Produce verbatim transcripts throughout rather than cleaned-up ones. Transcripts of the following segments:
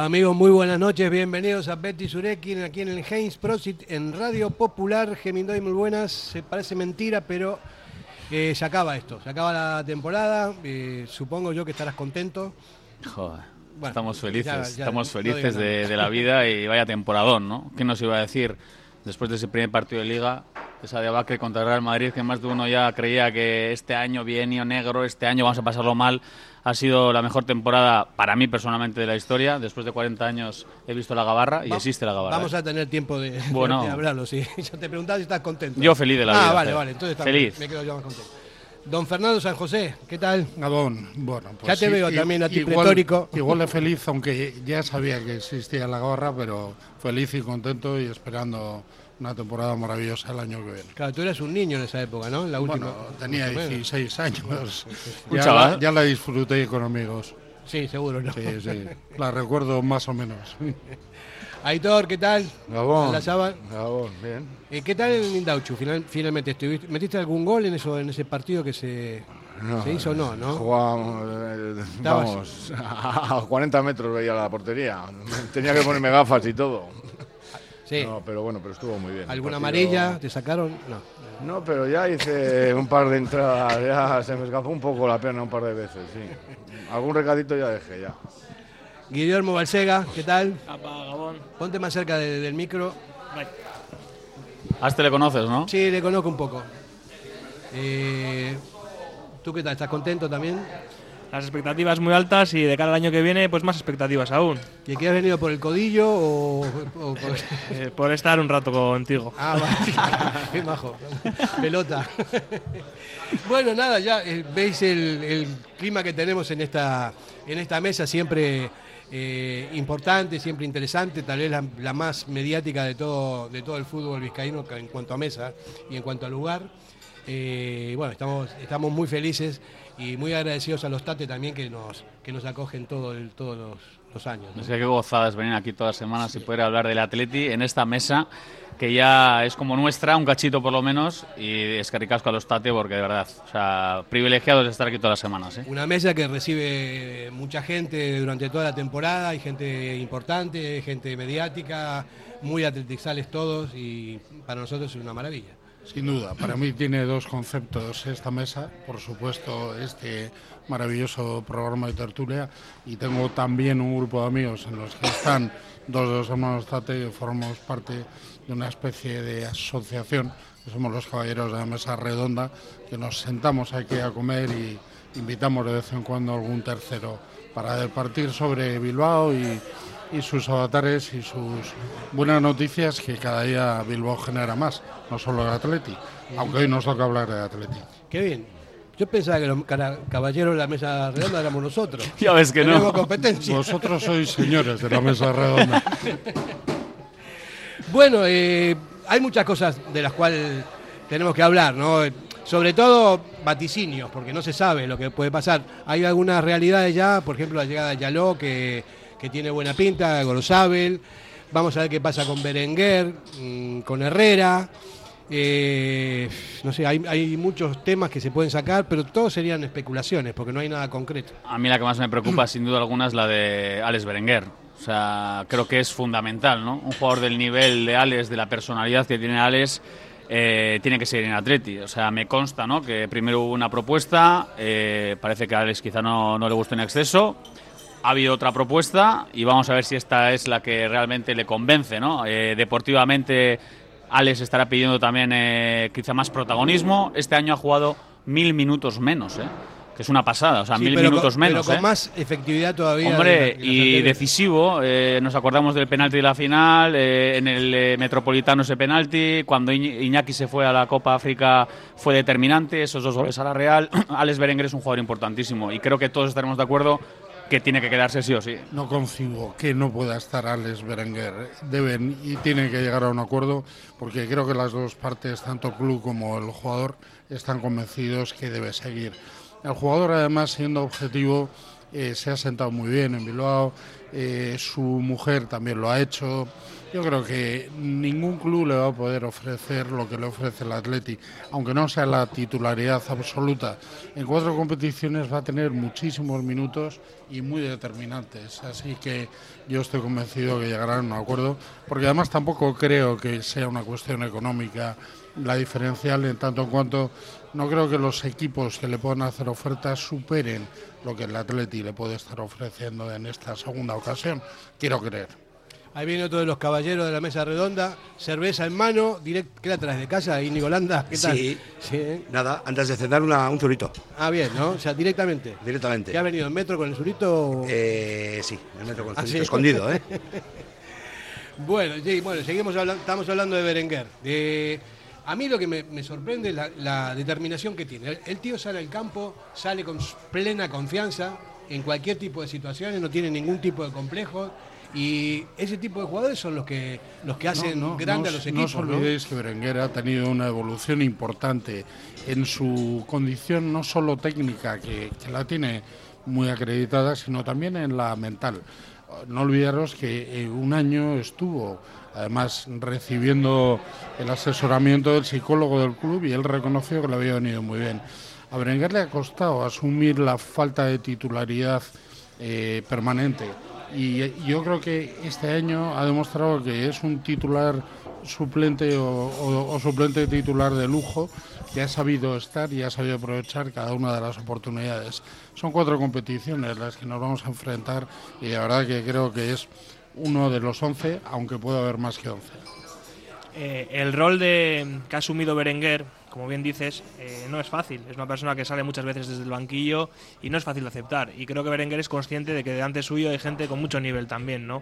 Amigos, muy buenas noches, bienvenidos a Betis Urekin, aquí en el Heinz Prosit, en Radio Popular. Gemindoy, muy buenas, se parece mentira, pero eh, se acaba esto, se acaba la temporada, eh, supongo yo que estarás contento. Joder, bueno, estamos felices, ya, ya, estamos no felices de, de la vida y vaya temporadón, ¿no? ¿Qué nos iba a decir después de ese primer partido de Liga, esa debacle contra el Real Madrid, que más de uno ya creía que este año bienio negro, este año vamos a pasarlo mal? Ha sido la mejor temporada para mí personalmente de la historia. Después de cuarenta años he visto la Gabarra y Va, existe la Gabarra. Vamos a tener tiempo de, bueno, de hablarlo, sí. Yo te preguntaba si estás contento. Yo feliz de la ah, vida. Ah, vale, vale. Entonces feliz. Me quedo yo más contento. Don Fernando San José, ¿qué tal? Gabón, bueno, pues ya te sí, veo y, también a ti igual, pletórico. Igual de feliz, aunque ya sabía que existía la Gabarra, pero feliz y contento y esperando una temporada maravillosa el año que viene. Claro, tú eras un niño en esa época, ¿no? La última. Bueno, tenía dieciséis años. Un ya, chaval. La, ya la disfruté con amigos. Sí, seguro, ¿no? Sí, sí. La recuerdo más o menos. Aitor, ¿qué tal? Gabón. La Saba. Gabón, bien. Eh, ¿Qué tal en Indauchu? Final, finalmente, ¿estuviste, ¿metiste algún gol en eso, en ese partido que se, no, se hizo o no, no? Jugábamos, eh, vamos, a cuarenta metros veía la portería. Tenía que ponerme gafas y todo. Sí. No, pero bueno, pero estuvo muy bien. ¿Alguna partido... amarilla? ¿Te sacaron? No. No, pero ya hice un par de entradas, ya se me escapó un poco la pierna un par de veces, sí. Algún recadito ya dejé, ya. Guillermo Balsega, ¿qué tal? Apa, Gabón. Ponte más cerca de, del micro. A este le conoces, ¿no? Sí, le conozco un poco. Eh, ¿Tú qué tal? ¿Estás contento también? Las expectativas muy altas y de cara al año que viene, pues más expectativas aún. ¿Y que has venido por el codillo o, o por... eh, por estar un rato contigo? Ah, vale. Qué majo. Pelota. Bueno, nada, ya eh, veis el, el clima que tenemos en esta, en esta mesa, siempre eh, importante, siempre interesante, tal vez la, la más mediática de todo, de todo el fútbol vizcaíno en cuanto a mesa y en cuanto a lugar. Eh, bueno, estamos, estamos muy felices y muy agradecidos a los Tate también que nos, que nos acogen todo el, todos los, los años, ¿no? Es que qué gozadas venir aquí todas las semanas y poder hablar del Atleti en esta mesa que ya es como nuestra, un cachito por lo menos, y es que ricasco a los Tate porque de verdad, o sea, privilegiados de estar aquí todas las semanas, ¿eh? Una mesa que recibe mucha gente durante toda la temporada, hay gente importante, gente mediática, muy atletizales todos y para nosotros es una maravilla. Sin duda, para mí tiene dos conceptos esta mesa, por supuesto este maravilloso programa de tertulia, y tengo también un grupo de amigos en los que están dos de los hermanos Tate y formamos parte de una especie de asociación, que somos los caballeros de la mesa redonda, que nos sentamos aquí a comer y invitamos de vez en cuando a algún tercero para debatir sobre Bilbao y y sus avatares y sus buenas noticias, que cada día Bilbao genera más, no solo el Atleti, aunque hoy nos toca hablar de Atleti. Qué bien. Yo pensaba que los caballeros de la mesa redonda éramos nosotros. Ya ves que Tenemos no. competencia. Vosotros sois señores de la mesa redonda. Bueno, eh, hay muchas cosas de las cuales tenemos que hablar, ¿no? Sobre todo vaticinios, porque no se sabe lo que puede pasar. Hay algunas realidades ya, por ejemplo, la llegada de Yaló, que que tiene buena pinta, Gorosabel. Vamos a ver qué pasa con Berenguer, mmm, con Herrera. Eh, no sé, hay, hay muchos temas que se pueden sacar, pero todos serían especulaciones, porque no hay nada concreto. A mí la que más me preocupa, sin duda alguna, es la de Alex Berenguer. O sea, creo que es fundamental, ¿no? Un jugador del nivel de Alex, de la personalidad que tiene Alex, eh, tiene que seguir en Atleti. O sea, me consta, ¿no?, que primero hubo una propuesta, eh, parece que a Alex quizá no, no le gustó en exceso. Ha habido otra propuesta y vamos a ver si esta es la que realmente le convence, ¿no? Eh, deportivamente, Alex estará pidiendo también eh, quizá más protagonismo. Este año ha jugado mil minutos menos, ¿eh? Que es una pasada, o sea, sí, mil pero minutos con, menos. Pero con ¿eh? más efectividad todavía. Hombre, de la, de y decisivo. Eh, nos acordamos del penalti de la final, eh, en el eh, Metropolitano ese penalti. Cuando Iñaki se fue a la Copa África fue determinante, esos dos goles a la Real. Alex Berenguer es un jugador importantísimo y creo que todos estaremos de acuerdo que tiene que quedarse sí o sí. No concibo que no pueda estar Alex Berenguer. Deben y tienen que llegar a un acuerdo, porque creo que las dos partes, tanto club como el jugador, están convencidos que debe seguir. El jugador, además, siendo objetivo, eh, se ha sentado muy bien en Bilbao, eh, su mujer también lo ha hecho, Yo creo que ningún club le va a poder ofrecer lo que le ofrece el Atleti, aunque no sea la titularidad absoluta. En cuatro competiciones va a tener muchísimos minutos y muy determinantes, así que yo estoy convencido que llegarán a un acuerdo, porque además tampoco creo que sea una cuestión económica la diferencial, en tanto en cuanto no creo que los equipos que le puedan hacer ofertas superen lo que el Atleti le puede estar ofreciendo en esta segunda ocasión, quiero creer. Ahí viene otro de los caballeros de la mesa redonda, cerveza en mano, direct, ¿qué la traes de casa? Íñigo Landa, ¿qué tal? Sí, sí ¿eh? Nada, antes de cenar una, un zurito. Ah, bien, ¿no? O sea, directamente. Directamente. ¿Qué ha venido en metro con el zurito? Eh, sí, el metro con el ¿Ah, zurito, sí? escondido, ¿eh? bueno, sí, bueno, seguimos hablando, estamos hablando de Berenguer. De, a mí lo que me, me sorprende es la, la determinación que tiene. El, el tío sale al campo, sale con plena confianza en cualquier tipo de situaciones, no tiene ningún tipo de complejo. Y ese tipo de jugadores son los que los que hacen no, no, grandes no, a los equipos. No os olvidéis, ¿no?, que Berenguer ha tenido una evolución importante en su condición, no solo técnica, que, que la tiene muy acreditada, sino también en la mental. No olvidaros que eh, un año estuvo, además, recibiendo el asesoramiento del psicólogo del club y él reconoció que le había venido muy bien. A Berenguer le ha costado asumir la falta de titularidad eh, permanente. Y yo creo que este año ha demostrado que es un titular suplente o, o, o suplente titular de lujo, que ha sabido estar y ha sabido aprovechar cada una de las oportunidades. Son cuatro competiciones las que nos vamos a enfrentar y la verdad que creo que es uno de los once, aunque pueda haber más que once. Eh, el rol de que ha asumido Berenguer, como bien dices, eh, no es fácil. Es una persona que sale muchas veces desde el banquillo y no es fácil de aceptar. Y creo que Berenguer es consciente de que delante suyo hay gente con mucho nivel también, ¿no?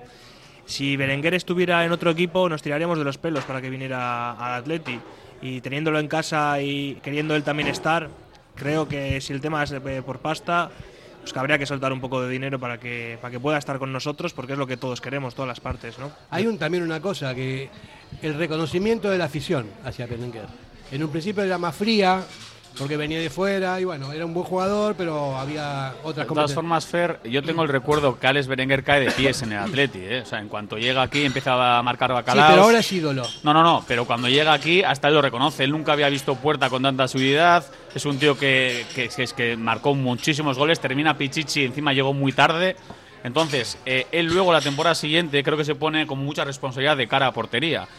Si Berenguer estuviera en otro equipo, nos tiraríamos de los pelos para que viniera al Atleti. Y teniéndolo en casa y queriendo él también estar, creo que si el tema es por pasta, pues que habría que soltar un poco de dinero para que, para que pueda estar con nosotros, porque es lo que todos queremos, todas las partes, ¿no? Hay un, también una cosa, que el reconocimiento de la afición hacia Berenguer. En un principio era más fría, porque venía de fuera y bueno, era un buen jugador, pero había otras De todas formas, Fer, yo tengo el recuerdo que Alex Berenguer cae de pies en el Atleti, ¿eh? O sea, en cuanto llega aquí empieza a marcar bacalaos. Sí, pero ahora es ídolo. No, no, no, pero cuando llega aquí hasta él lo reconoce. Él nunca había visto Puerta con tanta seguridad. Es un tío que, que, que, que marcó muchísimos goles, termina Pichichi, encima llegó muy tarde. Entonces, eh, él luego la temporada siguiente creo que se pone con mucha responsabilidad de cara a portería.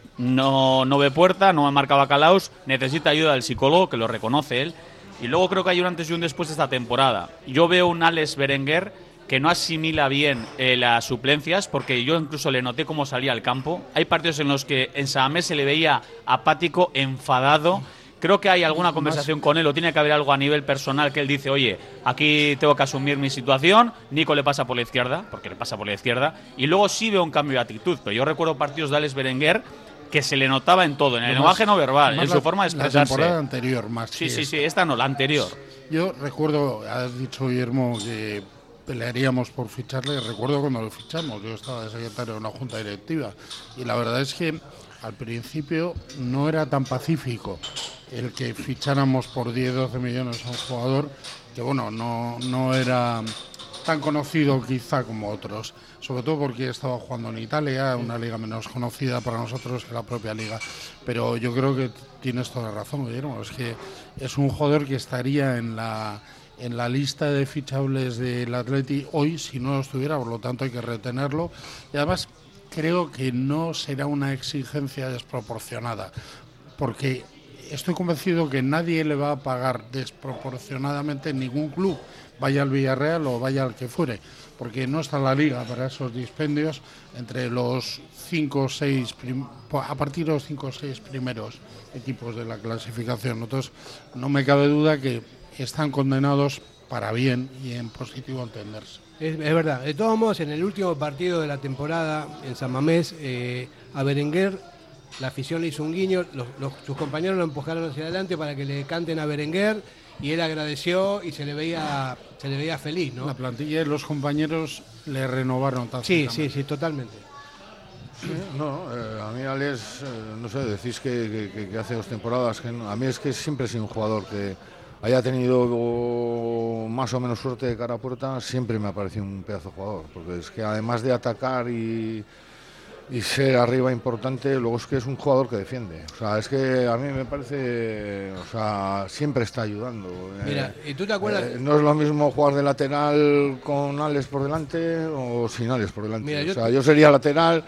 No, no ve Puerta, no me marca bacalaos, necesita ayuda del psicólogo, que lo reconoce él. Y luego creo que hay un antes y un después de esta temporada. Yo veo un Alex Berenguer que no asimila bien eh, las suplencias, porque yo incluso le noté cómo salía al campo. Hay partidos en los que en Samamés se le veía apático, enfadado. Creo que hay alguna conversación con él, o tiene que haber algo a nivel personal que él dice, oye, aquí tengo que asumir mi situación. Nico le pasa por la izquierda, porque le pasa por la izquierda. Y luego sí veo un cambio de actitud, pero yo recuerdo partidos de Alex Berenguer que se le notaba en todo, en el lenguaje no verbal, en su la, forma de expresarse. La temporada anterior más. Sí, sí, sí, esta no, la anterior. Yo recuerdo, has dicho Guillermo que pelearíamos por ficharle, recuerdo cuando lo fichamos, yo estaba de secretario de una junta directiva y la verdad es que al principio no era tan pacífico el que ficháramos por diez, doce millones a un jugador que bueno, no, no era tan conocido quizá como otros, sobre todo porque estaba jugando en Italia, una liga menos conocida para nosotros que la propia liga, pero yo creo que tienes toda la razón, Guillermo, es que es un jugador que estaría en la en la lista de fichables del Atleti hoy si no lo estuviera, por lo tanto hay que retenerlo y además creo que no será una exigencia desproporcionada, porque estoy convencido que nadie le va a pagar desproporcionadamente en ningún club, vaya al Villarreal o vaya al que fuere, porque no está la liga para esos dispendios entre los cinco o seis, a partir de los cinco o seis primeros equipos de la clasificación. Entonces, no me cabe duda que están condenados para bien y en positivo entenderse. Es, es verdad. De todos modos, en el último partido de la temporada en San Mamés, eh, a Berenguer la afición le hizo un guiño, los, los, sus compañeros lo empujaron hacia adelante para que le canten a Berenguer y él agradeció y se le veía se le veía feliz, ¿no? La plantilla y los compañeros le renovaron Sí, sí, sí, totalmente. Sí, no, eh, a mí Alex, eh, no sé, decís que, que, que hace dos temporadas, que no, a mí es que siempre he sido un jugador que haya tenido o, más o menos suerte de cara a puerta, siempre me ha parecido un pedazo de jugador, porque es que además de atacar y, y ser arriba importante, luego es que es un jugador que defiende. O sea, es que a mí me parece, o sea, siempre está ayudando. Mira, ¿y tú te acuerdas? Eh, no es lo mismo jugar de lateral con Alex por delante o sin Alex por delante. Mira, yo o sea, te... yo sería lateral,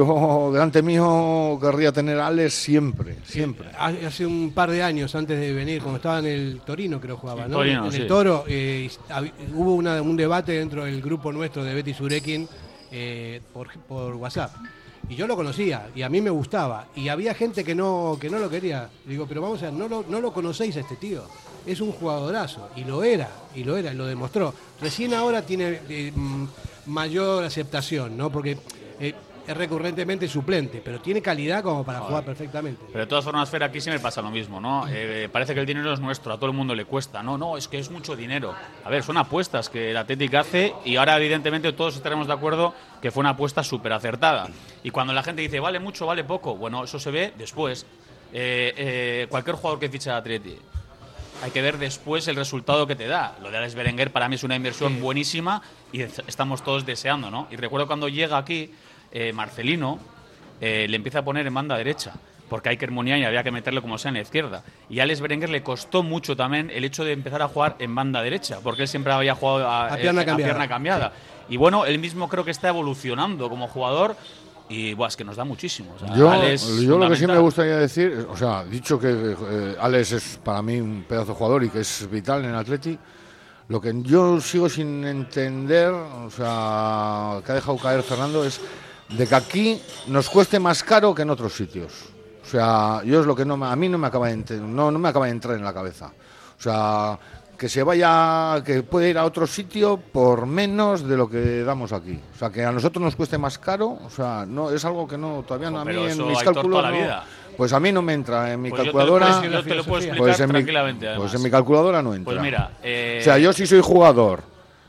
yo delante mío querría tener a Alex siempre, siempre. Hace un par de años antes de venir, cuando estaba en el Torino, creo jugaba, ¿no? Torino, en sí. el Toro, eh, hubo una, un debate dentro del grupo nuestro de Betty Surekin eh, por, por WhatsApp. Y yo lo conocía, y a mí me gustaba. Y había gente que no, que no lo quería. Digo, pero vamos a ver, no lo, no lo conocéis a este tío. Es un jugadorazo. Y lo era, y lo era, y lo demostró. Recién ahora tiene eh, mayor aceptación, ¿no? Porque eh, es recurrentemente suplente, pero tiene calidad como para jugar perfectamente. Pero de todas formas, Fer, aquí siempre pasa lo mismo, ¿no? Eh, parece que el dinero es nuestro, a todo el mundo le cuesta. No, no, es que es mucho dinero. A ver, son apuestas que el Atlético hace y ahora evidentemente todos estaremos de acuerdo que fue una apuesta súper acertada. Y cuando la gente dice, vale mucho, vale poco, bueno, eso se ve después. Eh, eh, cualquier jugador que ficha a Atleti, hay que ver después el resultado que te da. Lo de Alex Berenguer para mí es una inversión sí. buenísima y estamos todos deseando, ¿no? Y recuerdo cuando llega aquí, eh, Marcelino eh, le empieza a poner en banda derecha, porque Iker Muniain había que meterle como sea en la izquierda. Y a Alex Berenguer le costó mucho también el hecho de empezar a jugar en banda derecha, porque él siempre había jugado a, a, pierna, eh, cambiada. a pierna cambiada. Sí. Y bueno, él mismo creo que está evolucionando como jugador. Y buah, es que nos da muchísimo. O sea, yo Alex yo lo que sí me gustaría decir, o sea, dicho que eh, Alex es para mí un pedazo de jugador y que es vital en el Atleti, lo que yo sigo sin entender, o sea, que ha dejado caer Fernando, es de que aquí nos cueste más caro que en otros sitios. O sea, yo es lo que no a mí no me acaba de ent- no, no me acaba de entrar en la cabeza. O sea, que se vaya, que puede ir a otro sitio por menos de lo que damos aquí. O sea, que a nosotros nos cueste más caro, o sea, no es algo que no, todavía no, a mí pero en eso, mis Aitor, cálculos toda la no, vida. Pues a mí no me entra en mi pues calculadora. Yo te lo, yo te lo puedo explicar pues en tranquilamente, mi, además. Pues en mi calculadora no entra. Pues mira, eh... o sea, yo sí soy jugador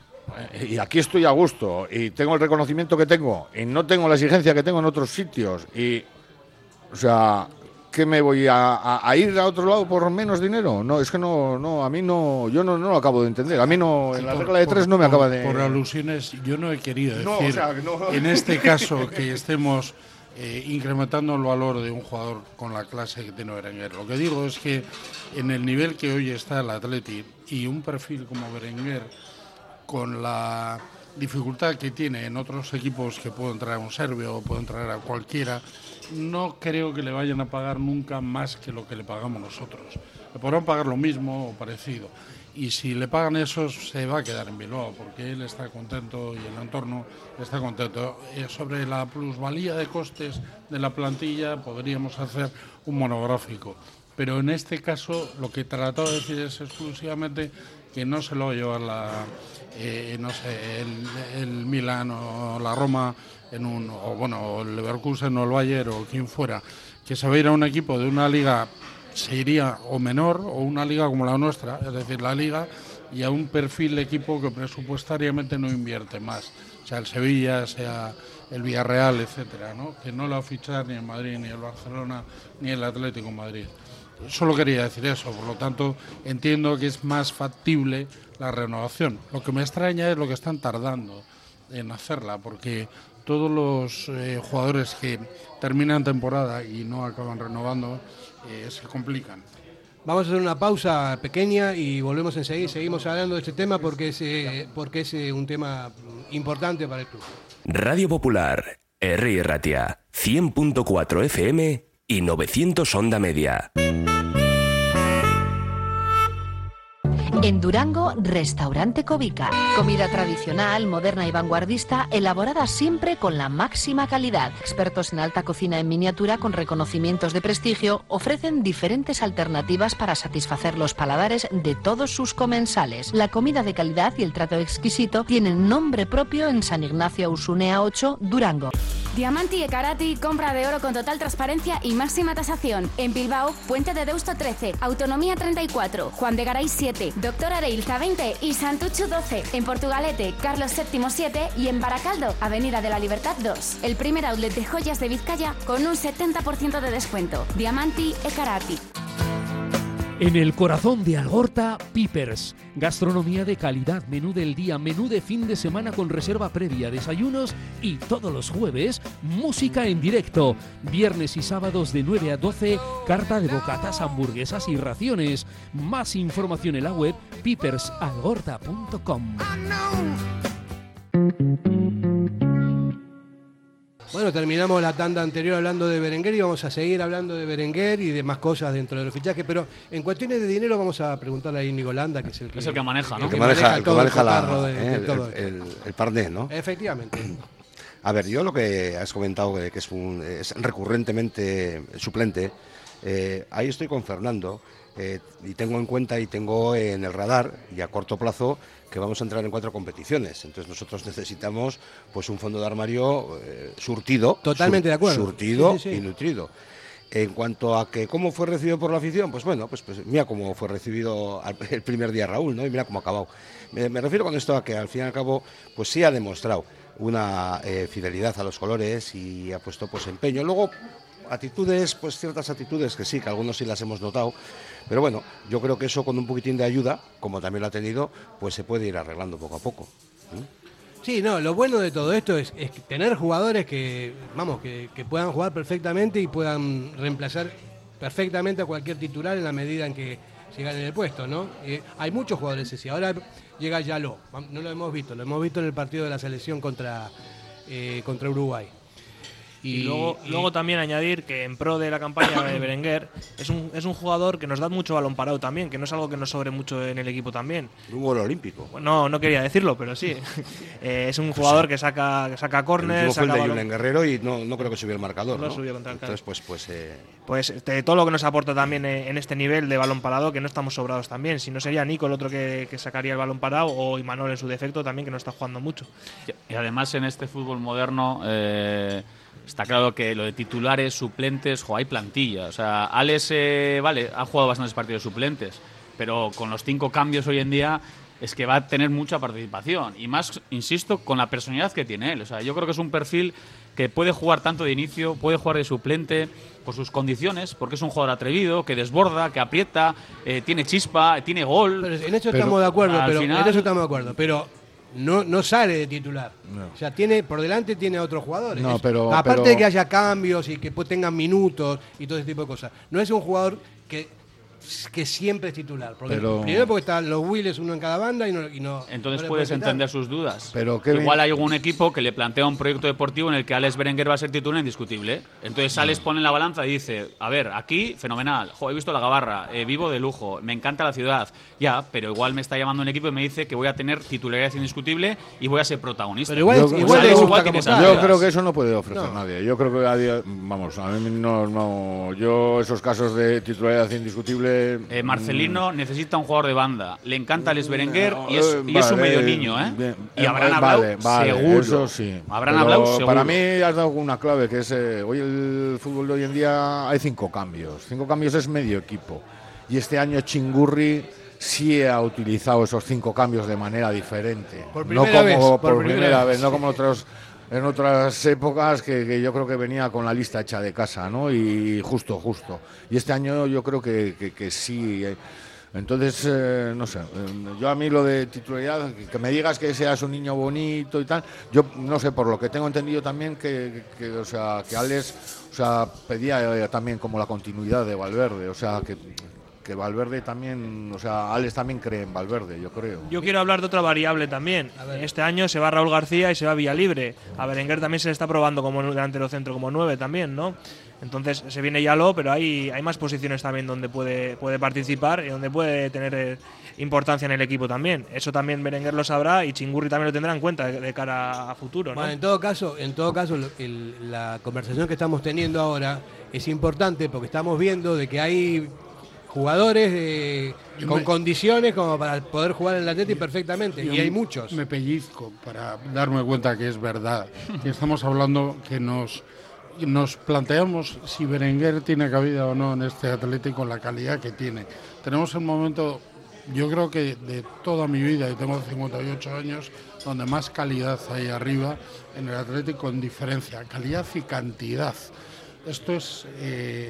y aquí estoy a gusto y tengo el reconocimiento que tengo y no tengo la exigencia que tengo en otros sitios y, o sea, ¿qué me voy a, a, a ir a otro lado por menos dinero? No, es que no, no, a mí no, yo no, no lo acabo de entender. A mí no, en la por, regla de tres por, no me por, acaba de... Por alusiones, yo no he querido decir, no, o sea, no. en este caso, que estemos eh, incrementando el valor de un jugador con la clase que tiene Berenguer. Lo que digo es que en el nivel que hoy está el Atleti y un perfil como Berenguer, con la dificultad que tiene en otros equipos que pueden traer a un serbio o pueden traer a cualquiera, no creo que le vayan a pagar nunca más que lo que le pagamos nosotros. Le podrán pagar lo mismo o parecido. Y si le pagan eso, se va a quedar en Bilbao, porque él está contento y el entorno está contento. Eh, sobre la plusvalía de costes de la plantilla podríamos hacer un monográfico. Pero en este caso lo que trató de decir es exclusivamente que no se lo va a llevar la, eh, no sé, el, el Milan o la Roma, en un, o bueno, el Leverkusen o el Bayern o quien fuera, que se va a ir a un equipo de una liga, se iría o menor o una liga como la nuestra, es decir, la liga, y a un perfil de equipo que presupuestariamente no invierte más, sea el Sevilla, sea el Villarreal, etcétera, ¿no? Que no lo va a fichar ni el Madrid, ni el Barcelona, ni el Atlético de Madrid. Solo quería decir eso, por lo tanto entiendo que es más factible la renovación. Lo que me extraña es lo que están tardando en hacerla, porque todos los eh, jugadores que terminan temporada y no acaban renovando eh, se complican. Vamos a hacer una pausa pequeña y volvemos enseguida. Seguimos hablando de este tema porque es, eh, porque es eh, un tema importante para el club. Radio Popular, Herri Ratia, cien punto cuatro F M y novecientos Onda Media. En Durango, Restaurante Cobica. Comida tradicional, moderna y vanguardista, elaborada siempre con la máxima calidad. Expertos en alta cocina en miniatura con reconocimientos de prestigio ofrecen diferentes alternativas para satisfacer los paladares de todos sus comensales. La comida de calidad y el trato exquisito tienen nombre propio en San Ignacio Usunea ocho, Durango. Diamanti e Karati, compra de oro con total transparencia y máxima tasación. En Bilbao, Puente de Deusto trece, Autonomía treinta y cuatro, Juan de Garay siete, Doctor Areilza veinte y Santucho doce. En Portugalete, Carlos séptimo siete y en Baracaldo, Avenida de la Libertad dos. El primer outlet de joyas de Vizcaya con un setenta por ciento de descuento. Diamanti e Karati. En el corazón de Algorta, Pipers. Gastronomía de calidad, menú del día, menú de fin de semana con reserva previa, desayunos y todos los jueves, música en directo. Viernes y sábados de nueve a doce, carta de bocatas, hamburguesas y raciones. Más información en la web pipers algorta punto com. Bueno, terminamos la tanda anterior hablando de Berenguer y vamos a seguir hablando de Berenguer y de más cosas dentro de los fichajes, pero en cuestiones de dinero vamos a preguntarle a Íñigo Landa, que es el que, es el que maneja, ¿no? El que maneja, el que maneja la, de, de el, todo el, el, el parné, ¿no? Efectivamente. A ver, yo lo que has comentado, que es, un, es recurrentemente suplente, eh, ahí estoy con Fernando, eh, y tengo en cuenta y tengo en el radar, y a corto plazo, que vamos a entrar en cuatro competiciones. Entonces nosotros necesitamos pues un fondo de armario eh, surtido. Totalmente sur, de acuerdo. Surtido sí, sí, sí. y nutrido. En cuanto a que cómo fue recibido por la afición, pues bueno, pues, pues mira cómo fue recibido el primer día Raúl, ¿no? Y mira cómo ha acabado. Me, me refiero con esto a que al fin y al cabo, pues sí ha demostrado una eh, fidelidad a los colores y ha puesto pues empeño. Luego, actitudes, pues ciertas actitudes que sí, que algunos sí las hemos notado, pero bueno, yo creo que eso con un poquitín de ayuda, como también lo ha tenido, pues se puede ir arreglando poco a poco. ¿Sí? Sí, no, lo bueno de todo esto es, es tener jugadores que, vamos, que, que puedan jugar perfectamente y puedan reemplazar perfectamente a cualquier titular en la medida en que se gane el puesto, ¿no? Eh, hay muchos jugadores así. Ahora llega Yaló, no lo hemos visto, lo hemos visto en el partido de la selección contra, eh, contra Uruguay. Y, y, luego, y luego también añadir que en pro de la campaña de Berenguer es un, es un jugador que nos da mucho balón parado también, que no es algo que nos sobre mucho en el equipo también. Un gol olímpico. No, no quería decirlo, pero sí. eh, es un jugador que saca, que saca córner, saca fue el de Julen Guerrero y no, no creo que subiera el marcador. No, ¿no? subió contra el Entonces, pues, pues, eh... pues de todo lo que nos aporta también en este nivel de balón parado, que no estamos sobrados también. Si no sería Nico el otro que, que sacaría el balón parado, o Imanol en su defecto también, que no está jugando mucho. Y además en este fútbol moderno eh, está claro que lo de titulares, suplentes, jo, hay plantilla. O sea, Alex, eh, vale, ha jugado bastantes partidos suplentes, pero con los cinco cambios hoy en día es que va a tener mucha participación. Y más, insisto, con la personalidad que tiene él. O sea, yo creo que es un perfil que puede jugar tanto de inicio, puede jugar de suplente por sus condiciones, porque es un jugador atrevido, que desborda, que aprieta, eh, tiene chispa, tiene gol. Pero en eso estamos de acuerdo, pero final, en eso estamos de acuerdo, pero no, no sale de titular. No. O sea, tiene por delante tiene a otros jugadores. No, pero, Aparte pero... de que haya cambios y que pues, tengan minutos y todo ese tipo de cosas. No es un jugador que que siempre es titular. Porque pero... Primero porque están los Willes, uno en cada banda y no... Y no Entonces no puedes entender sus dudas. Pero Igual bien... hay algún equipo que le plantea un proyecto deportivo en el que Alex Berenguer va a ser titular indiscutible. Entonces no. Alex pone en la balanza y dice, a ver, aquí fenomenal, jo, he visto la Gabarra, eh, vivo de lujo, me encanta la ciudad. Ya, pero igual me está llamando un equipo y me dice que voy a tener titularidad indiscutible y voy a ser protagonista. Pero igual, yo, igual, yo, igual que yo creo que eso no puede ofrecer no. nadie. Yo creo que a día, vamos, a mí no, no, yo esos casos de titularidad indiscutible... Eh, Marcelino necesita un jugador de banda. Le encanta Alex Berenguer y es, y es un medio niño, ¿eh? Bien, y habrán hablado vale, vale, seguro. Eso sí. Habrán hablado seguro. Para mí has dado una clave que es eh, hoy el fútbol de hoy en día hay cinco cambios. Cinco cambios es medio equipo. Y este año Chingurri sí ha utilizado esos cinco cambios de manera diferente. Por primera no como, vez. Por, por primera, primera vez, vez, no como otros. En otras épocas que, que yo creo que venía con la lista hecha de casa, ¿no? Y justo, justo. Y este año yo creo que, que, que sí. Eh, Entonces, eh, no sé, yo a mí lo de titularidad, que me digas que seas un niño bonito y tal, yo no sé, por lo que tengo entendido también que, que, que o sea, que Alex, o sea, pedía eh, también como la continuidad de Valverde, o sea, que, que Valverde también, o sea, Alex también cree en Valverde, yo creo. Yo quiero hablar de otra variable también. Este año se va Raúl García y se va Villalibre. A Berenguer también se le está probando como delantero centro, como nueve también, ¿no? Entonces se viene Yaló, pero hay, hay más posiciones también donde puede, puede participar y donde puede tener eh, importancia en el equipo también. Eso también Berenguer lo sabrá y Chingurri también lo tendrá en cuenta de, de cara a futuro, ¿no? Bueno, en todo caso, en todo caso el, la conversación que estamos teniendo ahora es importante porque estamos viendo de que hay jugadores eh, con me, condiciones como para poder jugar en el Atlético perfectamente y hay muchos. Me pellizco para darme cuenta que es verdad. Que estamos hablando que nos nos planteamos si Berenguer tiene cabida o no en este Atlético con la calidad que tiene. Tenemos el momento, yo creo que de toda mi vida, y tengo cincuenta y ocho años, donde más calidad hay arriba en el Atlético con diferencia, calidad y cantidad. Esto es... Eh,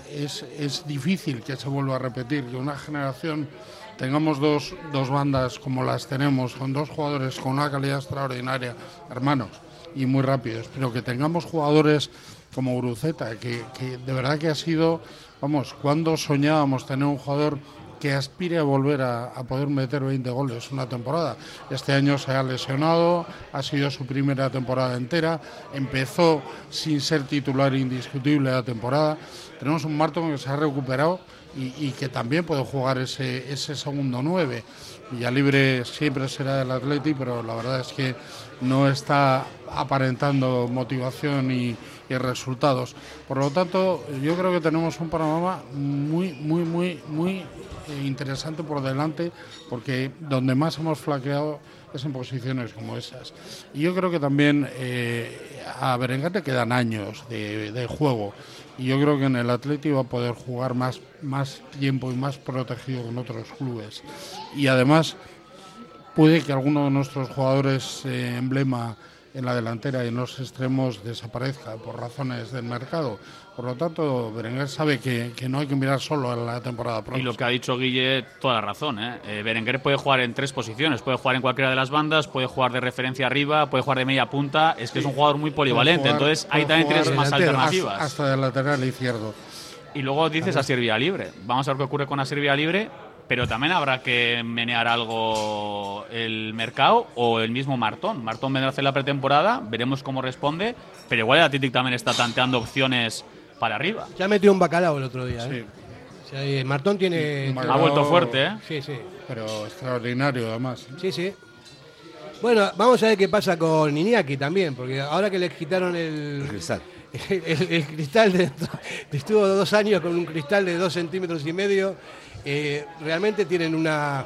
es, es difícil que se vuelva a repetir, que una generación tengamos dos, dos bandas como las tenemos, con dos jugadores con una calidad extraordinaria, hermanos, y muy rápidos, pero que tengamos jugadores como Guruceta, que, que de verdad que ha sido, vamos, cuando soñábamos tener un jugador que aspire a volver a, a poder meter veinte goles una temporada. Este año se ha lesionado, ha sido su primera temporada entera, empezó sin ser titular indiscutible la temporada. Tenemos un Marton que se ha recuperado y, y que también puede jugar ese, ese segundo nueve. Villalibre siempre será del Atleti, pero la verdad es que no está aparentando motivación y, y resultados. Por lo tanto, yo creo que tenemos un panorama muy, muy, muy, muy interesante por delante, porque donde más hemos flaqueado es en posiciones como esas. Y yo creo que también eh, a Berenguer le quedan años de, de juego, y yo creo que en el Atleti va a poder jugar más, más tiempo y más protegido con otros clubes. Y además puede que alguno de nuestros jugadores eh, emblema en la delantera y en los extremos desaparezca por razones del mercado. Por lo tanto, Berenguer sabe que, que no hay que mirar solo a la temporada próxima. Y lo que ha dicho Guille, toda la razón, ¿eh? Eh, Berenguer puede jugar en tres posiciones, puede jugar en cualquiera de las bandas, puede jugar de referencia arriba, puede jugar de media punta, es que sí, es un jugador muy polivalente, jugar, entonces ahí también tienes más alternativas. Hasta, hasta del lateral izquierdo. Y luego dices a Asier Villalibre. Vamos a ver qué ocurre con Asier Villalibre, pero también habrá que menear algo el mercado o el mismo Martón. Martón vendrá a hacer la pretemporada, veremos cómo responde, pero igual el Athletic también está tanteando opciones para arriba. Ya metió un bacalao el otro día, sí. ¿eh? O sea, eh, Martón tiene... Ha vuelto fuerte, ¿eh? Sí, sí. Pero extraordinario, además. Sí, sí. Bueno, vamos a ver qué pasa con Iñaki también, porque ahora que le quitaron el... El cristal. El, el, el cristal, de, estuvo dos años con un cristal de dos centímetros y medio, eh, realmente tienen una...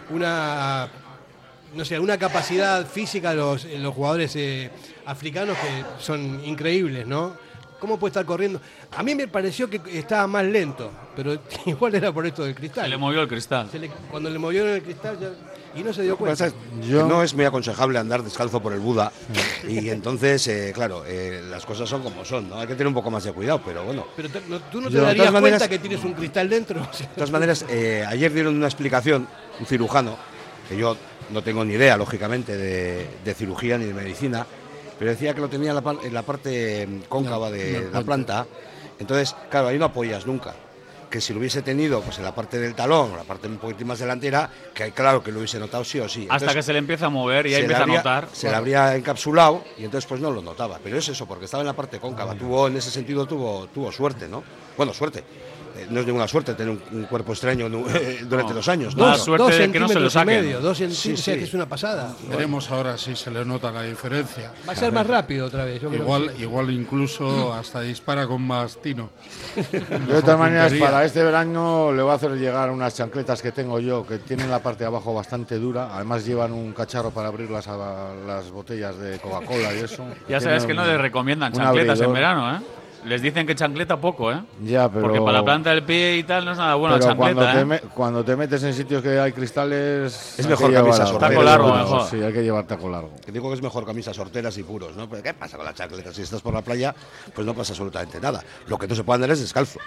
una no sé, una capacidad física los, los jugadores eh, africanos que son increíbles, ¿no? ¿Cómo puede estar corriendo? A mí me pareció que estaba más lento, pero igual era por esto del cristal. Se le movió el cristal. Se le, cuando le movieron el cristal ya, y no se dio cuenta. Es, Yo... No es muy aconsejable andar descalzo por el Buda y entonces, eh, claro, eh, las cosas son como son, ¿no? Hay que tener un poco más de cuidado, pero bueno. Pero te, no, tú no te Yo, darías maneras, cuenta que tienes un cristal dentro. De todas maneras, eh, ayer dieron una explicación, un cirujano, que yo no tengo ni idea, lógicamente, de, de cirugía ni de medicina, pero decía que lo tenía en la, en la parte cóncava de no, la planta. Entonces, claro, ahí no apoyas nunca. Que si lo hubiese tenido pues en la parte del talón, la parte un poquitín más delantera, que claro que lo hubiese notado sí o sí. Entonces, hasta que se le empieza a mover y ahí empieza habría, a notar. Se bueno. le habría encapsulado y entonces pues no lo notaba. Pero es eso, porque estaba en la parte cóncava. Tuvo, en ese sentido tuvo, tuvo suerte, ¿no? Bueno, suerte. No es ninguna suerte tener un, un cuerpo extraño durante no, dos años. ¿no? Dos, suerte dos de que no se lo saquen. Medio, dos centímetros, sí, sí. Que es una pasada. Veremos ahora si se le nota la diferencia. Va a ser más rápido otra vez. Yo igual, creo que... igual incluso hasta dispara con más tino. De todas maneras, para este verano le voy a hacer llegar unas chancletas que tengo yo, que tienen la parte de abajo bastante dura. Además llevan un cacharro para abrir las, las botellas de Coca-Cola y eso. Ya sabes que no le recomiendan chancletas en verano, ¿eh? Les dicen que chancleta poco, ¿eh? Ya, pero... Porque para la planta del pie y tal no es nada bueno pero la chancleta, cuando, ¿eh? te me, cuando te metes en sitios que hay cristales... Es mejor camisa sortera. Taco largo, mejor. Sí, hay que llevar taco largo. Que digo que es mejor camisas sorteras y puros, ¿no? Pero ¿qué pasa con la chancleta? Si estás por la playa, pues no pasa absolutamente nada. Lo que no se puede andar es descalzo.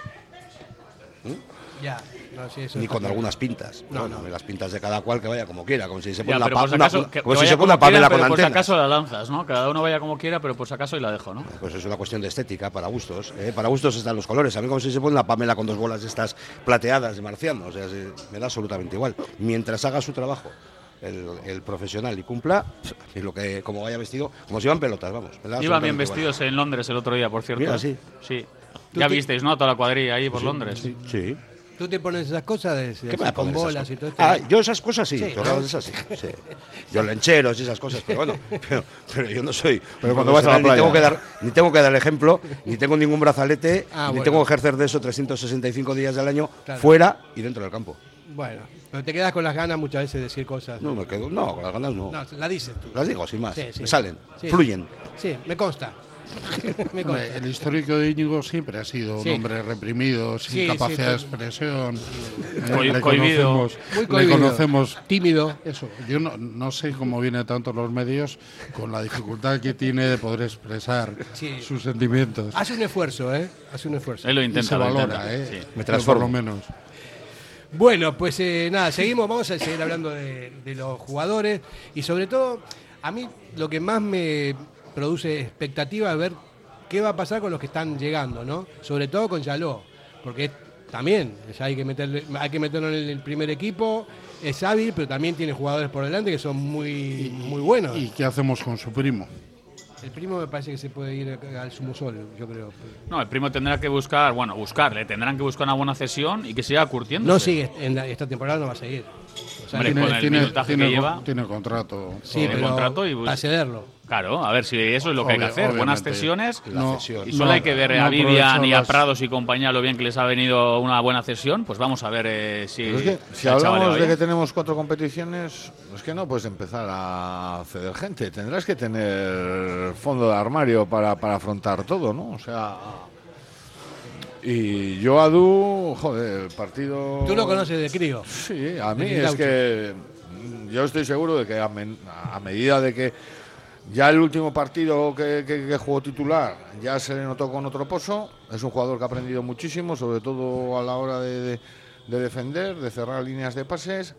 ¿Mm? Ya. No, sí, ni con algunas pintas. No, bueno, no. Las pintas de cada cual que vaya como quiera, como si se pone ya, una, pero por si una, acaso, una, que, como que si se pone una quiera, Pamela pero con por si antenas. acaso la lanzas, ¿no? Cada uno vaya como quiera, pero por si acaso y la dejo, ¿no? Pues es una cuestión de estética, para gustos. ¿eh? Para gustos están los colores. A mí como si se pone una Pamela con dos bolas estas plateadas de marciano. O sea, se, me da absolutamente igual. Mientras haga su trabajo el, el profesional y cumpla, y lo que como vaya vestido, como si iban pelotas, vamos. Iban bien vestidos igual. En Londres el otro día, por cierto. Mira, sí. Sí. Ya te... visteis, ¿no? Toda la cuadrilla ahí por sí, Londres. Sí. sí. ¿Tú te pones esas cosas de, de ¿Qué me con bolas y todo esto? Ah, yo esas cosas sí, sí, yo ¿no? esas sí, sí. Yo lencheros y esas cosas, pero bueno, pero, pero yo no soy. Pero cuando vas a la playa. Ni tengo que dar, ni tengo que dar ejemplo, ni tengo ningún brazalete, ah, ni bueno. tengo que ejercer de eso trescientos sesenta y cinco días del año claro. fuera y dentro del campo. Bueno, pero te quedas con las ganas muchas veces de decir cosas. No, me quedo, no, con las ganas no. No, la dices tú. Las digo sin más, sí, sí. me salen, sí, fluyen. Sí, me consta. Me consta. El histórico de Íñigo siempre ha sido un Sí. hombre reprimido, sin Sí, capacidad sí, de expresión. Co- le cohibido. conocemos, Muy le cohibido. conocemos Tímido. eso. Yo no, no sé cómo viene tanto los medios con la dificultad que tiene de poder expresar Sí. sus sentimientos. Hace un esfuerzo, ¿eh? Hace un esfuerzo. Él lo Y intenta, se lo valora, intenta. ¿eh? Sí. Me Yo transformo. por lo menos. Bueno, pues eh, nada, seguimos, vamos a seguir hablando de, de los jugadores y sobre todo, a mí lo que más me produce expectativa es ver qué va a pasar con los que están llegando, ¿no? Sobre todo con Yaló, porque también ya hay que meterle, hay que meterlo en el primer equipo, es hábil, pero también tiene jugadores por delante que son muy, muy buenos. ¿Y qué hacemos con su primo? El primo me parece que se puede ir al Sumusol, yo creo. No, el primo tendrá que buscar, bueno, buscar, le tendrán que buscar una buena cesión y que siga curtiendo. No sigue, en la- esta temporada no va a seguir. O sea, Hombre, que- con el minutaje tiene, que lleva. tiene contrato. sí, tiene pero contrato y- para cederlo. Claro, a ver si eso es lo que hay que Obvio- hacer. Buenas obviamente. cesiones. No, cesión. Y solo no, hay que ver no a Vivian y a aprovecharlas. Prados y compañía lo bien que les ha venido una buena cesión. Pues vamos a ver eh, si. Pero es que, si al chaval le hablamos va de que bien. tenemos cuatro competiciones, es que no puedes empezar a ceder gente. Tendrás que tener fondo de armario para, para afrontar todo, ¿no? O sea. Y yo a Du, joder, el partido. Tú lo conoces de crío. Sí, a mí Del es Gaucho. que mm, yo estoy seguro de que a, men- a medida de que ya el último partido que, que- que jugó titular ya se le notó con otro pozo, es un jugador que ha aprendido muchísimo, sobre todo a la hora de, de- de defender, de cerrar líneas de pases,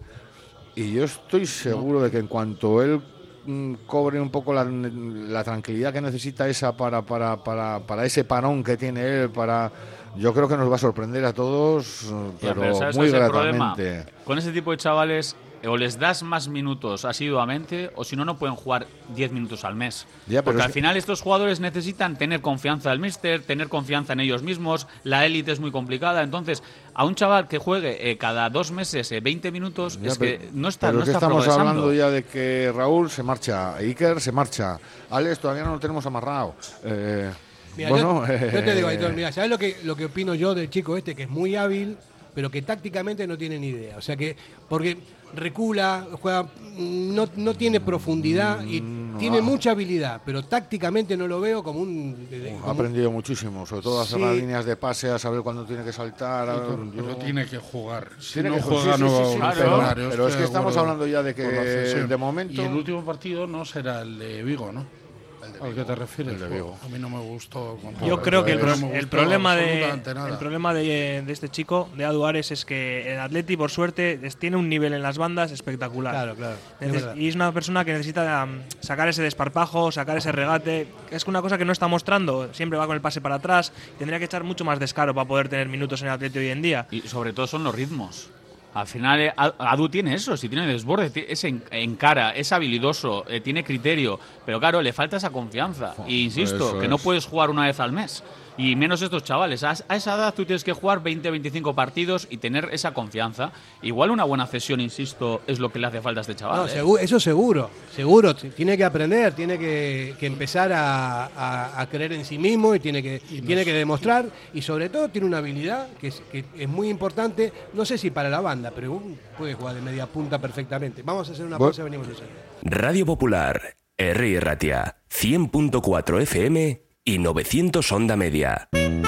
y yo estoy seguro de que en cuanto él mm, cobre un poco la, la tranquilidad que necesita esa para, para, para, para ese parón que tiene él, para yo creo que nos va a sorprender a todos, Ya, pero, ¿sabes muy cuál es el problema? gratamente. Con ese tipo de chavales, o les das más minutos asiduamente, o si no, no pueden jugar diez minutos al mes. Ya, pero Porque es al que- final estos jugadores necesitan tener confianza del míster, tener confianza en ellos mismos. La élite es muy complicada. Entonces, a un chaval que juegue eh, cada dos meses eh, veinte minutos, Ya, es pero- que no está, pero no es que está estamos progresando. hablando ya de que Raúl se marcha, Iker se marcha, Alex todavía no lo tenemos amarrado. Eh, Mira, bueno, yo, yo te digo, eh, Aitor, mira, ¿sabes lo que, lo que opino yo del chico este? Que es muy hábil, pero que tácticamente no tiene ni idea. O sea que, porque recula, juega, no, no tiene profundidad y tiene mucha habilidad, pero tácticamente no lo veo como un... de- ha como- aprendido muchísimo, sobre todo a Sí. cerrar líneas de pase, a saber cuándo tiene que saltar. a- Pero, pero yo- tiene que jugar. Si Tiene no que jugar, juega, sí, no sí, va sí, a sí, evolucionar. pero- Yo pero es estoy que de estamos acuerdo hablando ya de que, con la cesión. de momento- Y el último partido no será el de Vigo, ¿no? ¿Al que te refieres? El de Vigo. A mí no me gustó. con Yo todo. creo que el, No pro- me el gustó problema de absolutamente nada. el problema de, de este chico, de Adu Ares, es que el Atleti, por suerte, es- tiene un nivel en las bandas espectacular. Claro, claro. es Neces- verdad. y es una persona que necesita um, sacar ese desparpajo, sacar ese regate. Es que una cosa que no está mostrando. Siempre va con el pase para atrás. Tendría que echar mucho más descaro para poder tener minutos en el Atleti hoy en día. Y sobre todo son los ritmos. Al final, eh, A- Adu tiene eso, si tiene desborde, ti- es en, en cara, es habilidoso, eh, tiene criterio, pero claro, le falta esa confianza. Y insisto, eso que no es. puedes jugar una vez al mes. Y menos estos chavales. A, a esa edad tú tienes que jugar veinte veinticinco partidos y tener esa confianza. Igual una buena cesión, insisto, es lo que le hace falta a este chaval. No, ¿eh? segu- eso seguro, seguro. T- Tiene que aprender, tiene que, que empezar a, a- a creer en sí mismo y tiene que, tiene que demostrar. Y sobre todo tiene una habilidad que es, que es muy importante, no sé si para la banda, pero uh, puede jugar de media punta perfectamente. Vamos a hacer una Bu- pausa y venimos enseguida. Radio Popular, Herri Ratia, cien punto cuatro F M y novecientos Onda Media.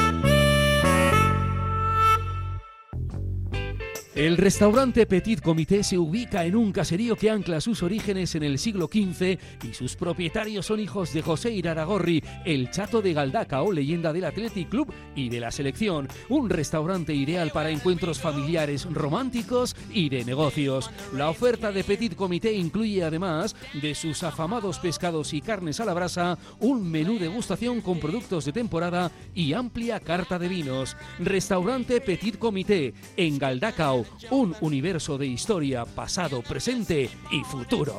El restaurante Petit Comité se ubica en un caserío que ancla sus orígenes en el siglo quince y sus propietarios son hijos de José Iraragorri, el Chato de Galdacao, leyenda del Athletic Club y de la selección. Un restaurante ideal para encuentros familiares, románticos y de negocios. La oferta de Petit Comité incluye, además de sus afamados pescados y carnes a la brasa, un menú degustación con productos de temporada y amplia carta de vinos. Restaurante Petit Comité en Galdacao. Un universo de historia, pasado, presente y futuro.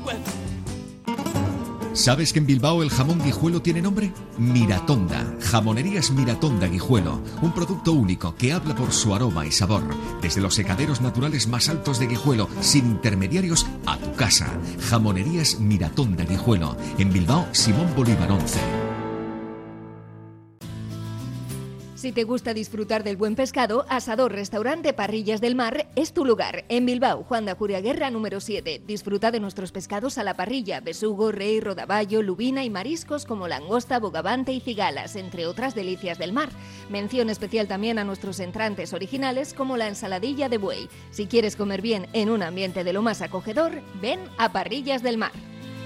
¿Sabes que en Bilbao el jamón Guijuelo tiene nombre? Miratonda. Jamonerías Miratonda Guijuelo. Un producto único que habla por su aroma y sabor. Desde los secaderos naturales más altos de Guijuelo, sin intermediarios, a tu casa. Jamonerías Miratonda Guijuelo. En Bilbao, Simón Bolívar once. Si te gusta disfrutar del buen pescado, Asador Restaurante Parrillas del Mar es tu lugar. En Bilbao, Juan de Ajuria Guerra número siete. Disfruta de nuestros pescados a la parrilla, besugo, rey, rodaballo, lubina y mariscos como langosta, bogavante y cigalas, entre otras delicias del mar. Mención especial también a nuestros entrantes originales como la ensaladilla de buey. Si quieres comer bien en un ambiente de lo más acogedor, ven a Parrillas del Mar.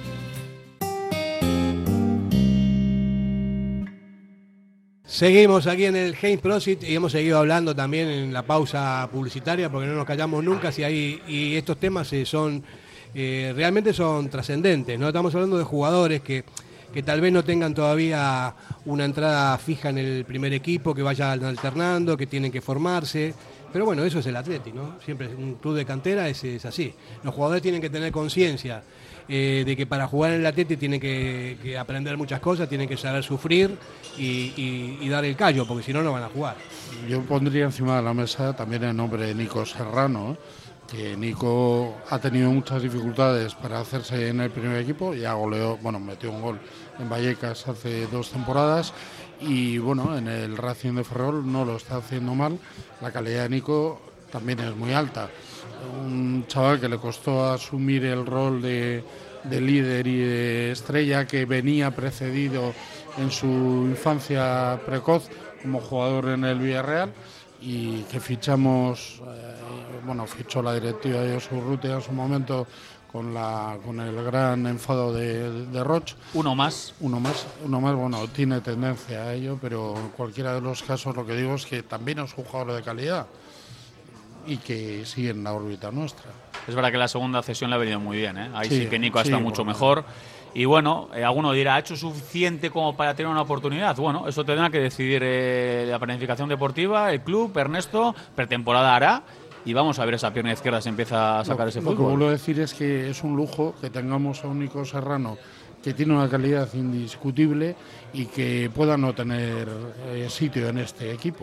Seguimos aquí en el Heinz Prosit y hemos seguido hablando también en la pausa publicitaria porque no nos callamos nunca si hay, y estos temas eh, son eh, realmente son trascendentes, ¿no? Estamos hablando de jugadores que, que tal vez no tengan todavía una entrada fija en el primer equipo, que vayan alternando, que tienen que formarse. Pero bueno, eso es el Atleti, ¿no? Siempre un club de cantera es, es así. Los jugadores tienen que tener conciencia eh, de que para jugar en el Atleti tienen que, que aprender muchas cosas, tienen que saber sufrir y, y, y dar el callo, porque si no, no van a jugar. Yo pondría encima de la mesa también el nombre de Nico Serrano, que Nico ha tenido muchas dificultades para hacerse en el primer equipo, ya goleó, bueno, metió un gol en Vallecas hace dos temporadas. Y bueno, en el Racing de Ferrol no lo está haciendo mal. La calidad de Nico también es muy alta. Un chaval que le costó asumir el rol de, de líder y de estrella, que venía precedido en su infancia precoz como jugador en el Villarreal, y que fichamos, eh, bueno, fichó la directiva de Josu Urrutia en su momento con la con el gran enfado de, de Roch. Uno más. Uno más, uno más, bueno, tiene tendencia a ello, pero en cualquiera de los casos lo que digo es que también es un jugador de calidad y que sigue en la órbita nuestra. Es verdad que la segunda cesión le ha venido muy bien, ¿eh? Ahí sí, sí que Nico ha sí, estado mucho bueno. mejor. Y bueno, eh, alguno dirá, ¿ha hecho suficiente como para tener una oportunidad? Bueno, eso tendrá que decidir eh, la planificación deportiva, el club, Ernesto, pretemporada hará. Y vamos a ver esa pierna izquierda si empieza a sacar lo, ese lo fútbol. Lo que vuelvo a decir es que es un lujo que tengamos a un Nico Serrano que tiene una calidad indiscutible y que pueda no tener eh, sitio en este equipo.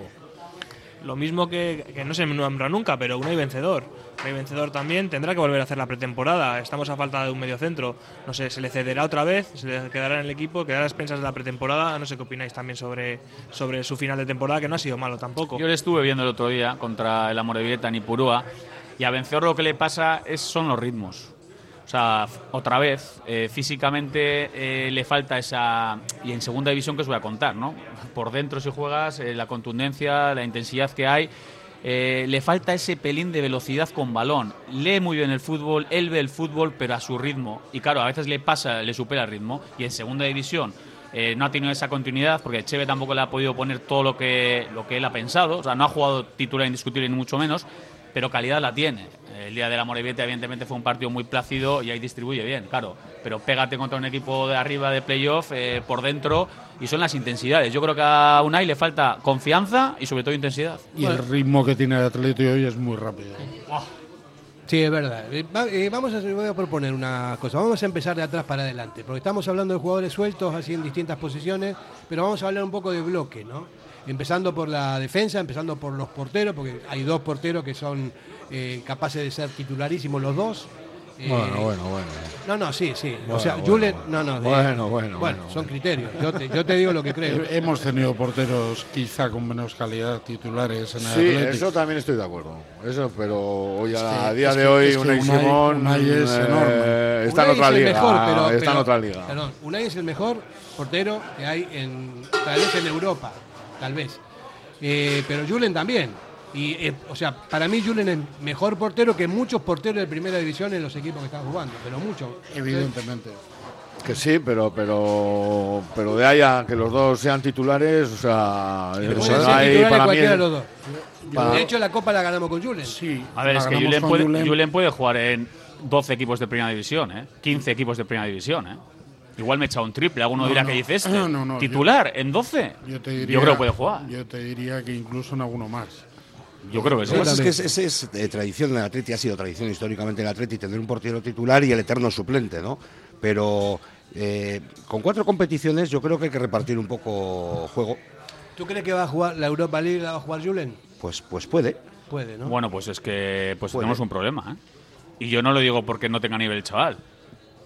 Lo mismo que, que no se nombra nunca, pero Unai Vencedor. Unai Vencedor también tendrá que volver a hacer la pretemporada. Estamos a falta de un mediocentro. No sé, se le cederá otra vez, se le quedará en el equipo, quedará a expensas de la pretemporada. No sé qué opináis también sobre, sobre su final de temporada, que no ha sido malo tampoco. Yo le estuve viendo el otro día contra el Amorebieta en Ipurúa, y a Vencedor lo que le pasa es, son los ritmos. O sea, otra vez, eh, físicamente eh, le falta esa... Y en segunda división, que os voy a contar, ¿no? Por dentro, si juegas, eh, la contundencia, la intensidad que hay, eh, le falta ese pelín de velocidad con balón. Lee muy bien el fútbol, él ve el fútbol, pero a su ritmo. Y claro, a veces le pasa, le supera el ritmo. Y en segunda división eh, no ha tenido esa continuidad, porque Cheve tampoco le ha podido poner todo lo que, lo que él ha pensado. O sea, no ha jugado titular indiscutible, ni mucho menos, pero calidad la tiene. El día de la Amorebieta, evidentemente, fue un partido muy plácido y ahí distribuye bien, claro. Pero pégate contra un equipo de arriba de playoff, eh, por dentro, y son las intensidades. Yo creo que a Unai le falta confianza y sobre todo intensidad. Y el ritmo que tiene el Atleti hoy es muy rápido. Oh. Sí, es verdad. Eh, va, eh, vamos a, voy a proponer una cosa. Vamos a empezar de atrás para adelante, porque estamos hablando de jugadores sueltos, así en distintas posiciones, pero vamos a hablar un poco de bloque, ¿no? Empezando por la defensa, empezando por los porteros, porque hay dos porteros que son eh, capaces de ser titularísimos los dos. Eh, bueno, bueno, bueno. No, no, sí, sí. Bueno, o sea, bueno, Julen, bueno. no, no. De, bueno, bueno, bueno, son criterios. Yo te, yo te digo lo que creo. Hemos tenido porteros quizá con menos calidad titulares en el Sí, Atleti. eso también estoy de acuerdo. Eso, pero hoy a, Es que, a día es de que, hoy, es que Unai Unai, Simón Unai es eh, enorme. está Unai en otra es el liga. mejor, pero, está pero, en otra liga. Perdón, Unai es el mejor portero que hay en, tal vez en Europa, tal vez. Eh, pero Julen también. Y, eh, o sea, para mí Julen es mejor portero que muchos porteros de primera división en los equipos que están jugando, pero muchos. Evidentemente. Que sí, pero pero pero de ahí a que los dos sean titulares, o sea, Pero o pueden sea, ser hay titulares para mí cualquiera de el- los dos. para- De hecho, la Copa la ganamos con Julen. Sí. A ver, la es que ganamos Julen con puede, Julen. Julen puede jugar en doce equipos de primera división, ¿eh? quince equipos de primera división, ¿eh? Igual me echa un triple, alguno No, dirá no. que dice este. No, no, no, ¿Titular en doce? Yo, te diría, Yo creo que puede jugar. Yo te diría que incluso en alguno más. Yo creo que Lo sí. que pasa es que es, es, es, eh, tradición del Atleti, ha sido tradición históricamente del Atleti tener un portero titular y el eterno suplente, ¿no? Pero eh, con cuatro competiciones yo creo que hay que repartir un poco juego. ¿Tú crees que va a jugar la Europa League, la va a jugar Julen? Pues, pues puede. Puede, ¿no? Bueno, pues es que pues Puede. tenemos un problema, ¿eh? Y yo no lo digo porque no tenga nivel el chaval.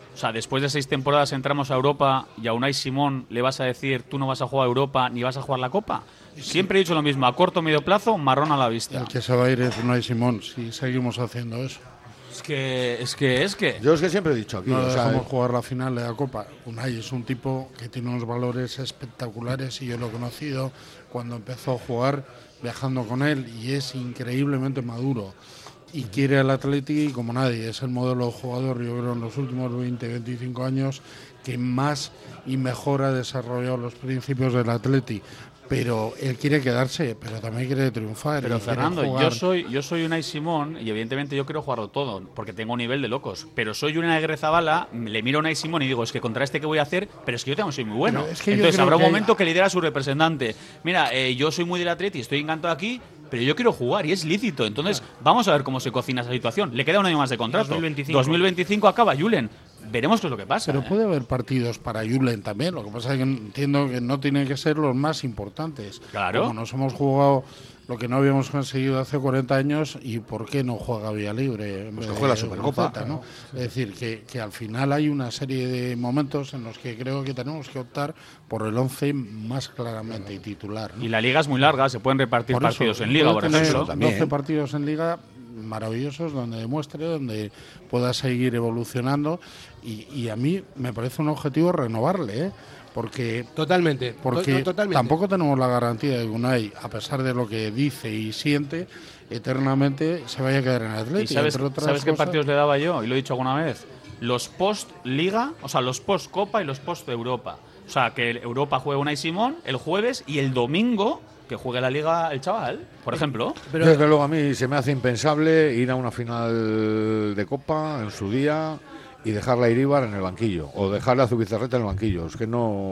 O sea, después de seis temporadas entramos a Europa y a Unai Simón le vas a decir tú no vas a jugar a Europa ni vas a jugar la Copa. Siempre he dicho lo mismo, a corto o medio plazo, marrón a la vista. El que se va a ir es Unai Simón si seguimos haciendo eso. Es que, es que, es que... Yo es que siempre he dicho aquí... No o sea, dejamos jugar la final de la Copa. Unai es un tipo que tiene unos valores espectaculares y yo lo he conocido cuando empezó a jugar viajando con él y es increíblemente maduro. Y quiere al Atleti como nadie. Es el modelo de jugador, yo creo, en los últimos veinte, veinticinco años que más y mejor ha desarrollado los principios del Atleti. Pero él quiere quedarse, pero también quiere triunfar. Pero Fernando, yo soy yo soy Unai Simón y evidentemente yo quiero jugarlo todo porque tengo un nivel de locos. Pero soy Unai Aguirrezabala, le miro a Unai Simón y digo, es que contra este que voy a hacer, pero es que yo también soy muy bueno. Es que Entonces habrá un que momento hay... que lidera a su representante. Mira, eh, yo soy muy del Atleti, estoy encantado aquí, pero yo quiero jugar y es lícito. Entonces vamos a ver cómo se cocina esa situación. Le queda un año más de contrato. dos mil veinticinco dos mil veinticinco acaba Julen. Veremos qué es lo que pasa. Pero ¿eh? puede haber partidos para Julen también. Lo que pasa es que entiendo que no tienen que ser los más importantes. Claro. Como nos hemos jugado lo que no habíamos conseguido hace cuarenta años, ¿y por qué no juega vía libre? Pues que juega la Supercopa, Zeta, ¿no? Es decir, que, que al final hay una serie de momentos en los que creo que tenemos que optar por el once más claramente y titular, ¿no? Y la liga es muy larga, se pueden repartir Por partidos eso, en liga, por puede tener ejemplo. doce partidos en liga maravillosos donde demuestre, donde pueda seguir evolucionando y, y a mí me parece un objetivo renovarle, ¿eh? Porque totalmente, porque to- totalmente. tampoco tenemos la garantía de que Unai, a pesar de lo que dice y siente, eternamente se vaya a quedar en el Atleti. ¿Y sabes, entre otras ¿sabes qué cosas, partidos le daba yo? Y lo he dicho alguna vez. Los post-Liga, o sea, los post-Copa y los post-Europa. O sea, que el Europa juegue Unai Simón el jueves y el domingo que juegue la Liga el chaval, por ejemplo. Pero desde luego a mí se me hace impensable ir a una final de Copa en su día y dejarla a Iríbar en el banquillo o dejarle a Zubizarreta en el banquillo. Es que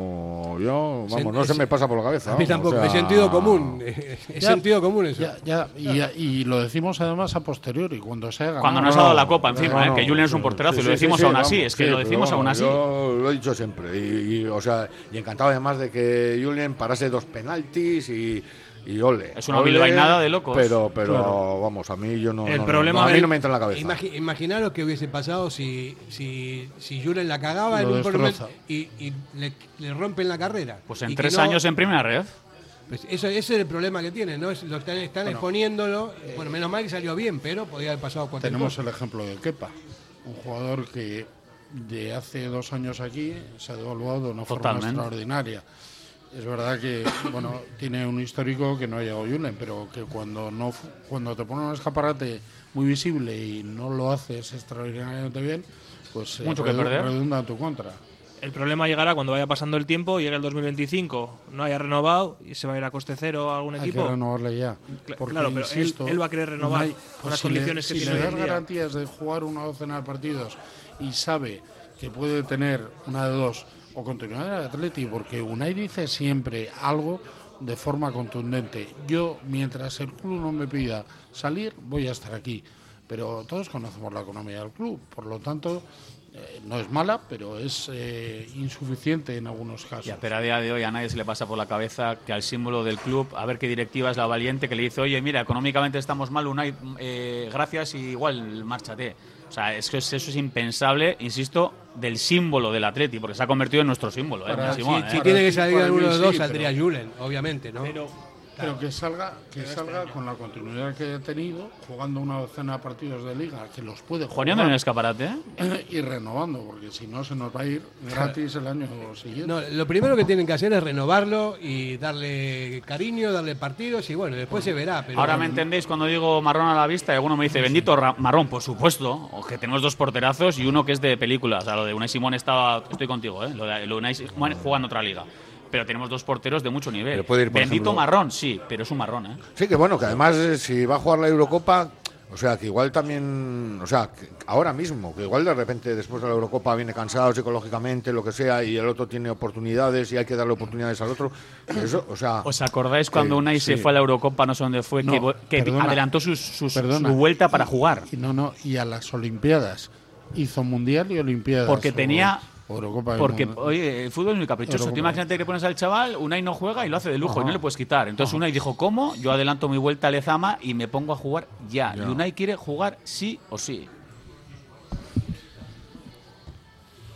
no, yo, vamos, no se me pasa por la cabeza. A mí vamos, tampoco, o sea... es sentido común. Es Ya, sentido común eso. Ya, ya, y, y lo decimos además a posteriori, cuando se haga. Cuando no, no se ha dado la Copa encima, no, eh, que Julen es un porterazo sí, y lo decimos sí, sí, aún vamos, así, es que sí, lo decimos vamos, aún así. Yo lo he dicho siempre y, y, o sea, y encantado además de que Julen parase dos penaltis y Y ole, es una ole, bilbainada de locos. Pero, pero Claro. vamos, a mí yo no. El no, problema no, a mí del- no me entra en la cabeza. Imagi- Imaginaros qué hubiese pasado si, si, si Julen la cagaba Lo en un destroza. momento y, y le, le rompen la carrera. Pues en Y que tres no- años en primera red. Pues eso, ese es el problema que tienen, ¿no? Es, lo están, están Bueno, exponiéndolo. Bueno, menos mal que salió bien, pero podía haber pasado cualquier Tenemos cosa. el ejemplo de Kepa, un jugador que de hace dos años aquí se ha devaluado de una forma Totalmente. extraordinaria. Es verdad que bueno tiene un histórico que no ha llegado Julen, pero que cuando no fu- cuando te pone un escaparate muy visible y no lo haces extraordinariamente bien, pues eh, Mucho que redu- perder. redunda en tu contra. El problema llegará cuando vaya pasando el tiempo, llegue el dos mil veinticinco, no haya renovado y se va a ir a coste cero a algún Hay equipo. que renovarle ya. Cla- Porque, claro, pero él- insisto, él va a querer renovar Unai, con pues las si condiciones le, que si tiene le hoy das en día. garantías de jugar una docena de partidos y sabe que puede tener una de dos o continuar en el Atleti, porque Unai dice siempre algo de forma contundente. Yo, mientras el club no me pida salir, voy a estar aquí. Pero todos conocemos la economía del club, por lo tanto, eh, no es mala, pero es eh, insuficiente en algunos casos. Ya, pero a día de hoy a nadie se le pasa por la cabeza que al símbolo del club, a ver qué directiva es la valiente que le dice, oye, mira, económicamente estamos mal, Unai, eh, gracias y igual, márchate. O sea, es que eso es impensable, insisto, del símbolo del Atleti, porque se ha convertido en nuestro símbolo. ¿eh? Para- Simón, si, si ¿eh? tiene que salir Para alguno mí de sí, dos, pero- saldría Julen, obviamente, ¿no? Pero que salga, que salga con la continuidad que ha tenido, jugando una docena de partidos de liga, que los puede jugar. Jugando en el escaparate, ¿eh? Y renovando, porque si no se nos va a ir gratis el año siguiente. No, lo primero que tienen que hacer es renovarlo y darle cariño, darle partidos y bueno, después se verá. Pero Ahora me entendéis cuando digo marrón a la vista y alguno me dice, bendito ra- marrón, por supuesto, o que tenemos dos porterazos y uno que es de película. O sea, lo de Unai Simón estaba, estoy contigo, ¿eh? Lo de, lo de Unai Simón juega en otra liga. Pero tenemos dos porteros de mucho nivel. Pero puede ir, por Bendito ejemplo- marrón, sí, pero es un marrón, ¿eh? Sí, que bueno, que además eh, si va a jugar la Eurocopa, o sea, que igual también, o sea, que ahora mismo, que igual de repente después de la Eurocopa viene cansado psicológicamente, lo que sea, y el otro tiene oportunidades y hay que darle oportunidades al otro. Eso, o sea, ¿Os acordáis cuando que- Unai se sí. fue a la Eurocopa, no sé dónde fue, No, que, vo- que perdona. adelantó sus, sus- Perdona. su vuelta para jugar? Y no, no, y a las Olimpiadas. Hizo Mundial y Olimpiadas. Porque o- tenía... o Eurocopa del Porque, Mundo. oye, el fútbol es muy caprichoso. Eurocopa. Tú imagínate que pones al chaval, Unai no juega y lo hace de lujo Ajá. y no le puedes quitar. Entonces Ajá. Unai dijo, ¿cómo? Yo adelanto mi vuelta a Lezama y me pongo a jugar ya. Ya. Y Unai quiere jugar sí o sí.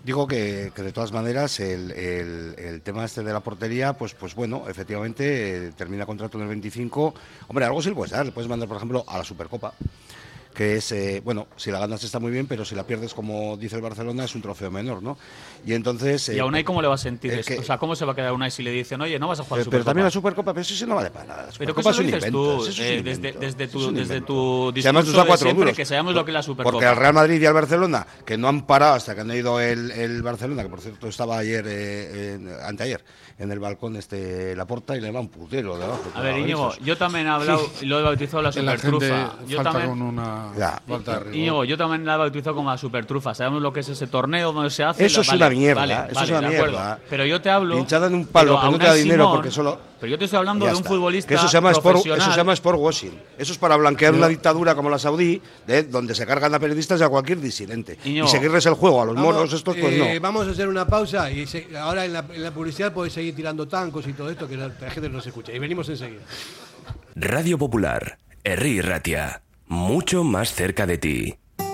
digo que, que de todas maneras el, el, el tema este de la portería, pues pues bueno, efectivamente eh, termina contrato en el veinticinco. Hombre, algo sí le puedes dar, le puedes mandar, por ejemplo, a la Supercopa, que es, eh, bueno, si la ganas está muy bien, pero si la pierdes, como dice el Barcelona, es un trofeo menor, ¿no? Y entonces... Eh, ¿Y a Unai cómo le va a sentir esto? que, o sea, ¿cómo se va a quedar Unai si le dicen, oye, no vas a jugar pero, la Supercopa? Pero también la Supercopa, pero eso sí no vale para nada. ¿Pero qué se lo dices tú? Eh, desde, desde tu, desde tu discurso de siempre, que sabemos lo que es la Supercopa. Porque al Real Madrid y al Barcelona, que no han parado hasta que han ido el, el Barcelona, que por cierto estaba ayer, eh, en, anteayer, en el balcón este Laporta, y le va un putero de abajo. A ver, Íñigo, yo también he hablado y lo he bautizado la Supertrufa. Yo también... con una ya. falta de Íñigo, yo también la he bautizado como la Supertrufa. Sabemos lo que es ese torneo, donde se hace... Eso es vale, una mierda, vale, eso vale, es una de mierda. Pero yo te hablo... Pinchada en un palo, que no te da dinero Simón, porque solo... Pero yo te estoy hablando de un está. futbolista que eso se llama sport, profesional. Eso se llama sport washing. Eso es para blanquear Yo... una dictadura como la saudí, de, donde se cargan a periodistas y a cualquier disidente. Íñigo, y seguirles el juego a los vamos, moros estos, pues eh, no. Vamos a hacer una pausa y se, ahora en la, en la publicidad podéis seguir tirando tancos y todo esto, que la, la gente no se escucha. Y venimos enseguida. Radio Popular, Herri Ratia, mucho más cerca de ti.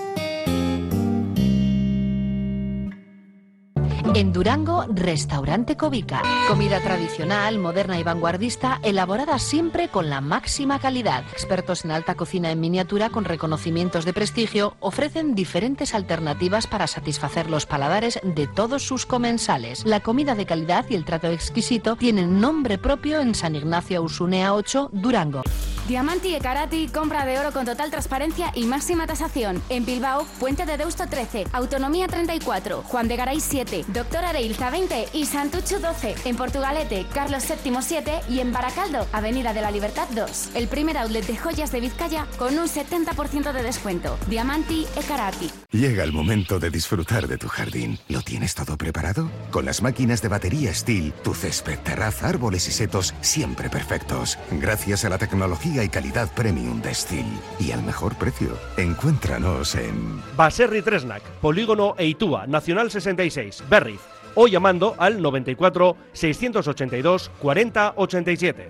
En Durango, Restaurante Covica. Comida tradicional, moderna y vanguardista, elaborada siempre con la máxima calidad. Expertos en alta cocina en miniatura con reconocimientos de prestigio ofrecen diferentes alternativas para satisfacer los paladares de todos sus comensales. La comida de calidad y el trato exquisito tienen nombre propio en San Ignacio Ausunea ocho, Durango. Diamanti e Karati, compra de oro con total transparencia y máxima tasación. En Bilbao, Puente de Deusto trece, Autonomía treinta y cuatro, Juan de Garay siete, Doctor Areilza veinte y Santucho doce. En Portugalete, Carlos séptimo siete y en Baracaldo, Avenida de la Libertad dos. El primer outlet de joyas de Vizcaya con un setenta por ciento de descuento. Diamanti e Karati. Llega el momento de disfrutar de tu jardín. ¿Lo tienes todo preparado? Con las máquinas de batería Steel, tu césped, terraza, árboles y setos siempre perfectos. Gracias a la tecnología y calidad premium de Steel. Y al mejor precio. Encuéntranos en... Baserri Tresnak, Polígono Eitúa, Nacional sesenta y seis, Berriz. O llamando al noventa y cuatro, seiscientos ochenta y dos, cuarenta ochenta y siete.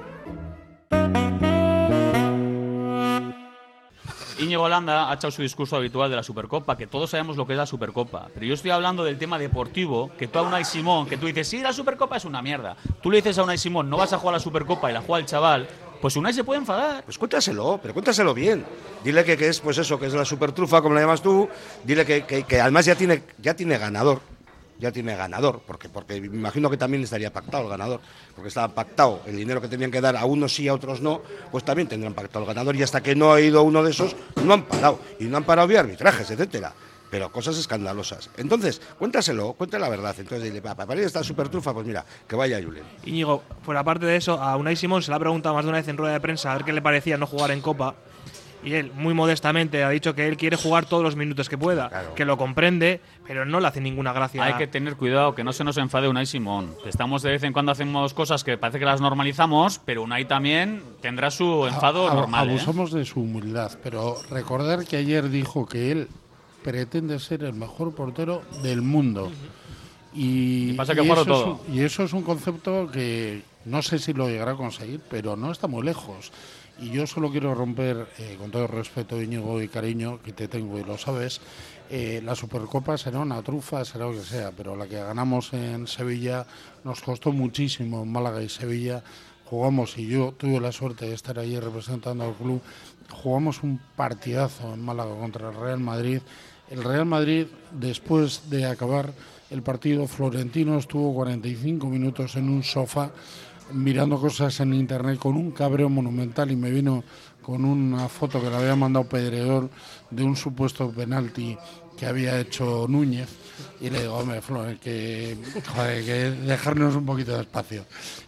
Íñigo Holanda ha echado su discurso habitual de la Supercopa, que todos sabemos lo que es la Supercopa. Pero yo estoy hablando del tema deportivo, que tú a Unai Simón, que tú dices, sí, la Supercopa es una mierda. Tú le dices a Unai Simón, no vas a jugar la Supercopa y la juega el chaval, pues Unai se puede enfadar. Pues cuéntaselo, pero cuéntaselo bien. Dile que, que es, pues eso, que es la Supertrufa, como la llamas tú. Dile que, que, que además ya tiene, ya tiene ganador. Ya tiene ganador, porque, porque me imagino que también estaría pactado el ganador, porque estaba pactado el dinero que tenían que dar a unos sí, a otros no, pues también tendrán pactado el ganador, y hasta que no ha ido uno de esos, no han parado, y no han parado vía arbitrajes, etcétera, pero cosas escandalosas. Entonces, cuéntaselo, cuéntale la verdad, entonces dile, para, para ir a esta Supertrufa, pues mira, que vaya Julen. Íñigo, por aparte de eso, a Unai Simón se le ha preguntado más de una vez en rueda de prensa a ver qué le parecía no jugar en Copa. Y él, muy modestamente, ha dicho que él quiere jugar todos los minutos que pueda, claro, que lo comprende, pero no le hace ninguna gracia. Hay que tener cuidado, que no se nos enfade Unai Simón. Estamos de vez en cuando hacemos cosas que parece que las normalizamos, pero Unai también tendrá su enfado a, a, normal. Abusamos ¿eh? de su humildad, pero recordar que ayer dijo que él pretende ser el mejor portero del mundo. Uh-huh. Y, y, pasa que y, eso todo. Es un, y eso es un concepto que no sé si lo llegará a conseguir, pero no está muy lejos. Y yo solo quiero romper, eh, con todo el respeto, Íñigo, y cariño que te tengo y lo sabes, eh, la Supercopa será una trufa, será lo que sea, pero la que ganamos en Sevilla nos costó muchísimo, en Málaga y Sevilla. Jugamos, y yo tuve la suerte de estar allí representando al club, jugamos un partidazo en Málaga contra el Real Madrid. El Real Madrid, después de acabar el partido, Florentino estuvo cuarenta y cinco minutos en un sofá mirando cosas en internet con un cabreo monumental, y me vino con una foto que le había mandado Pedredor de un supuesto penalti que había hecho Núñez, y le digo, hombre, Flor, que, joder, que dejarnos un poquito de espacio.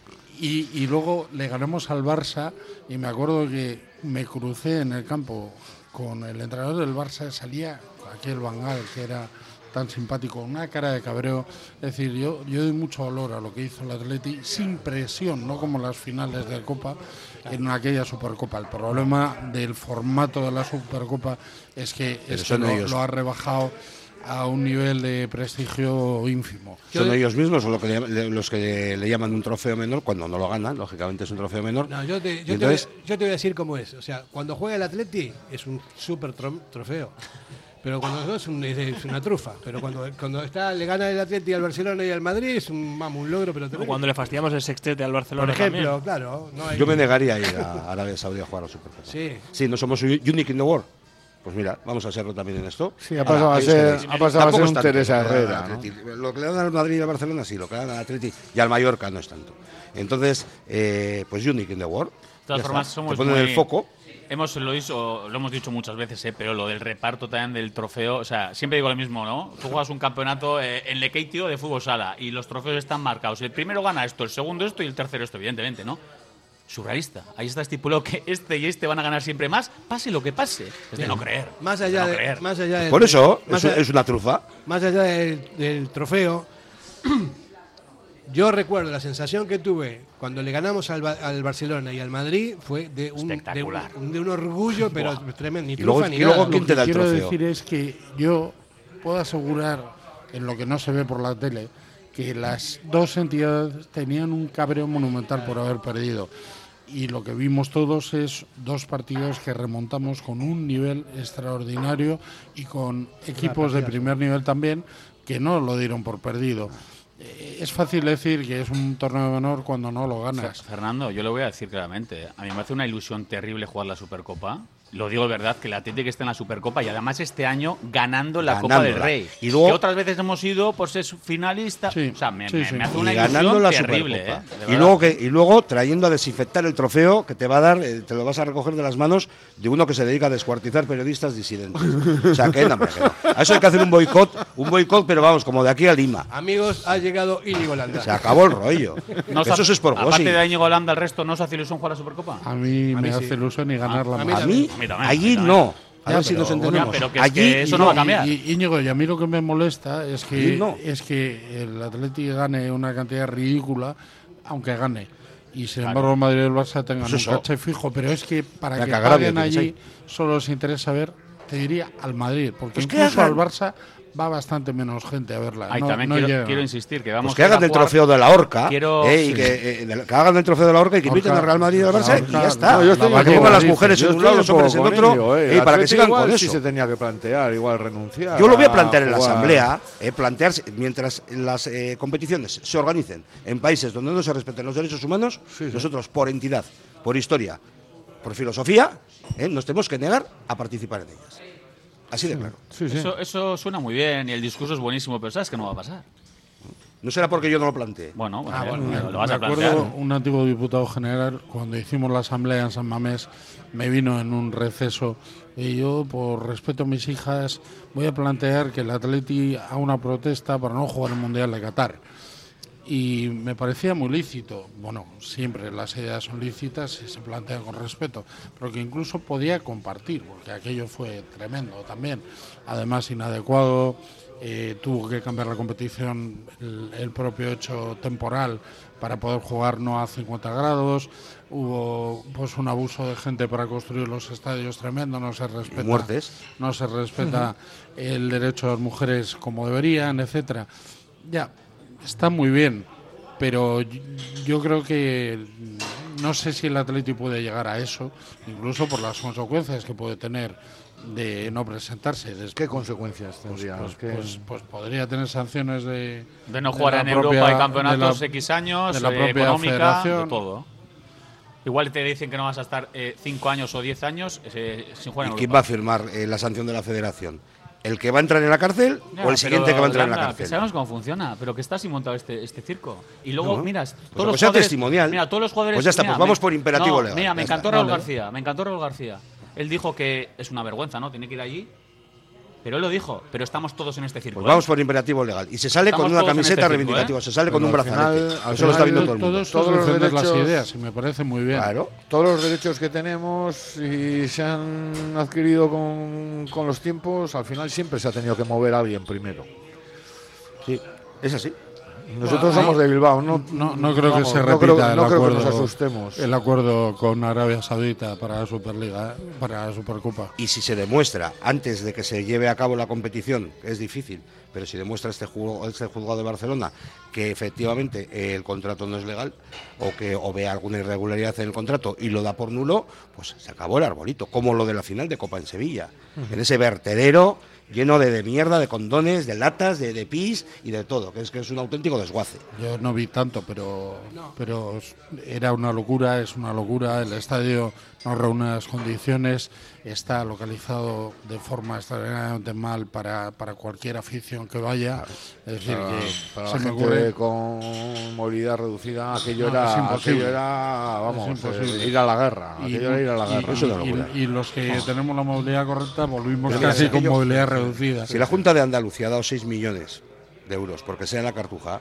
Y, y luego le ganamos al Barça, y me acuerdo que me crucé en el campo con el entrenador del Barça, salía aquel Bangal que era tan simpático, una cara de cabreo. Es decir, yo, yo doy mucho valor a lo que hizo el Atleti, sin presión, no como las finales de Copa en aquella Supercopa. El problema del formato de la Supercopa es que, es que lo, lo ha rebajado a un nivel de prestigio ínfimo. ¿Son yo ellos mismos o lo que le, los que le llaman un trofeo menor cuando no lo ganan? Lógicamente es un trofeo menor. No, yo, te, yo, entonces, te voy, yo te voy a decir cómo es. O sea, cuando juega el Atleti es un super trofeo. Pero cuando no es, un, es, es una trufa. Pero cuando, cuando está, le gana el Atleti al Barcelona y al Madrid es un, vamos, un logro. Pero o cuando le fastidiamos el sextete al Barcelona. Por ejemplo, también. claro. No hay... Yo me negaría a ir a Arabia Saudí a jugar a la Supercopa. Sí. Sí, no somos unique in the world. Pues mira, vamos a serlo también en esto. Sí, ha pasado a ser, ha pasado a ser un Teresa Herrera, ¿no? Lo que le dan al Madrid y al Barcelona sí, lo que le dan al Atleti y al Mallorca no es tanto. Entonces, eh, pues unique in the world. De todas formas, somos te ponen muy... el foco. Hemos, lo, dicho, lo hemos dicho muchas veces, ¿eh? Pero lo del reparto también del trofeo, o sea, siempre digo lo mismo, ¿no? Tú juegas un campeonato eh, en Lekeitio de fútbol sala y los trofeos están marcados. El primero gana esto, el segundo esto y el tercero esto, evidentemente, ¿no? Surrealista. Ahí está estipulado que este y este van a ganar siempre más, pase lo que pase. Es de no creer. Más allá de, de, no creer. Más allá de, Por eso, más es, allá, es una trufa. Más allá del, del trofeo, yo recuerdo la sensación que tuve cuando le ganamos al, al Barcelona y al Madrid fue de un, de un, de un orgullo, pero tremendo. Ni y trufa luego, ni y nada. luego ¿quién te da el trofeo? Lo que quiero decir es que yo puedo asegurar, en lo que no se ve por la tele, que las dos entidades tenían un cabreo monumental por haber perdido. Y lo que vimos todos es dos partidos que remontamos con un nivel extraordinario y con equipos de primer nivel también que no lo dieron por perdido. Eh, es fácil decir que es un torneo menor cuando no lo ganas. Fernando, yo le voy a decir claramente, a mí me hace una ilusión terrible jugar la Supercopa. Lo digo de verdad, que el Atlético esté en la Supercopa y además este año ganando la Ganándola. Copa del Rey. Y luego, que otras veces hemos ido por ser finalista. Sí, o sea, me, sí, me, sí. me hace una y ganando ilusión la terrible. Supercopa. ¿eh? Y luego, que, y luego trayendo a desinfectar el trofeo que te va a dar, eh, te lo vas a recoger de las manos de uno que se dedica a descuartizar periodistas disidentes. O sea, que no, que no. A eso hay que hacer un boicot, un boicot, pero vamos, como de aquí a Lima. Amigos, ha llegado Íñigo Landa. Se acabó el rollo. No eso hace, es por Aparte de Íñigo Landa, el resto no os hace ilusión jugar la Supercopa. A mí, a mí me sí. hace ilusión y ganarla. A, más. a mí, allí no. A ver si nos entendemos. Pero que es Allí que eso no va a cambiar. Y, y, Íñigo, y a mí lo que me molesta es que no. es que el Atleti gane una cantidad ridícula, aunque gane. Y sin embargo claro. el Madrid y el Barça tengan pues un caché fijo. Pero es que para La que paguen allí solo les interesa ver, te diría, al Madrid. Porque pues incluso al Barça va bastante menos gente a verla. Ay, no, también no quiero, quiero insistir que vamos pues que hagan el trofeo de la Horca quiero, eh, y sí. que, eh, que hagan el trofeo de la Horca y que inviten al Real Madrid y al Barça y ya está. No, yo estoy para que pongan las mujeres en un lado, los hombres en otro ello, eh. y para que sigan con eso. Sí se tenía que plantear, igual renunciar. Yo lo voy a plantear en la asamblea, eh, plantearse mientras las eh, competiciones se organicen en países donde no se respeten los derechos humanos, sí, sí. nosotros por entidad, por historia, por filosofía, eh, nos tenemos que negar a participar en ellas. Así de claro. Sí, sí. Eso, eso suena muy bien y el discurso es buenísimo, pero sabes que no va a pasar. No será porque yo no lo planteé. Bueno, bueno, ah, bueno me, lo vas me a plantear. acuerdo un antiguo diputado general, cuando hicimos la asamblea en San Mamés, me vino en un receso y yo, por respeto a mis hijas, voy a plantear que el Atleti haga una protesta para no jugar el Mundial de Qatar. Y me parecía muy lícito, bueno, siempre las ideas son lícitas y se plantean con respeto, pero que incluso podía compartir, porque aquello fue tremendo también, además inadecuado, eh, tuvo que cambiar la competición el, el propio hecho temporal para poder jugar no a cincuenta grados, hubo pues un abuso de gente para construir los estadios tremendo, no se respeta, muertes, no se respeta uh-huh. el derecho de las mujeres como deberían, etcétera. Ya. Está muy bien, pero yo creo que no sé si el Atleti puede llegar a eso, incluso por las consecuencias que puede tener de no presentarse. ¿Qué consecuencias tendría? Pues, pues, pues, pues podría tener sanciones de... De no jugar de en propia, Europa y campeonatos de la, X años, de la propia eh, económica, federación. De todo. Igual te dicen que no vas a estar eh, cinco años o diez años eh, sin jugar en ¿Y Europa. quién va a firmar eh, la sanción de la federación? ¿El que va a entrar en la cárcel ya, o el siguiente que va a entrar Landa, en la cárcel? Que sabemos cómo funciona, pero que está así montado este, este circo. Y luego, no, mira, pues todos pues los sea jugadores, testimonial. Mira, todos los jugadores. Pues ya está, mira, pues vamos me, por imperativo no, legal. Mira, me ya encantó está. Raúl Vale. García. Me encantó Raúl García. Él dijo que es una vergüenza, ¿no? Tiene que ir allí. Pero él lo dijo, pero estamos todos en este circo. Pues vamos por imperativo legal. Y se sale estamos con una camiseta este reivindicativa, circo, ¿eh? se sale Pero con un brazalete. Final, al Eso lo está viendo todo el mundo. Todos, todos los derechos, las ideas, y me parece muy bien. Claro, todos los derechos que tenemos y se han adquirido con, con los tiempos, al final siempre se ha tenido que mover a alguien primero. Sí, es así. Nosotros somos de Bilbao, no, no, no creo vamos, que se repita no creo, el, no creo acuerdo, que nos asustemos. el acuerdo con Arabia Saudita para la Superliga, ¿eh? para la Supercopa. Y si se demuestra antes de que se lleve a cabo la competición, que es difícil, pero si demuestra este, ju este juzgado de Barcelona que efectivamente eh, el contrato no es legal o que o ve alguna irregularidad en el contrato y lo da por nulo, pues se acabó el arbolito, como lo de la final de Copa en Sevilla, uh-huh. en ese vertedero lleno de, de mierda, de condones, de latas, de, de pis y de todo, que es que es un auténtico desguace. Yo no vi tanto, pero, no. pero era una locura, es una locura, el estadio no reúne las condiciones, está localizado de forma extraordinariamente mal para, para cualquier afición que vaya, es decir, para, que para se la me gente ocurre con movilidad reducida, aquello, no, era, es imposible. aquello era, vamos, es imposible. Eh, ir a la guerra, y, aquello era ir a la guerra. Y, Eso es una locura. y, y los que no. tenemos la movilidad correcta volvimos Pero casi mira, con aquello, movilidad reducida. Si la Junta de Andalucía ha dado seis millones de euros porque sea en la Cartuja,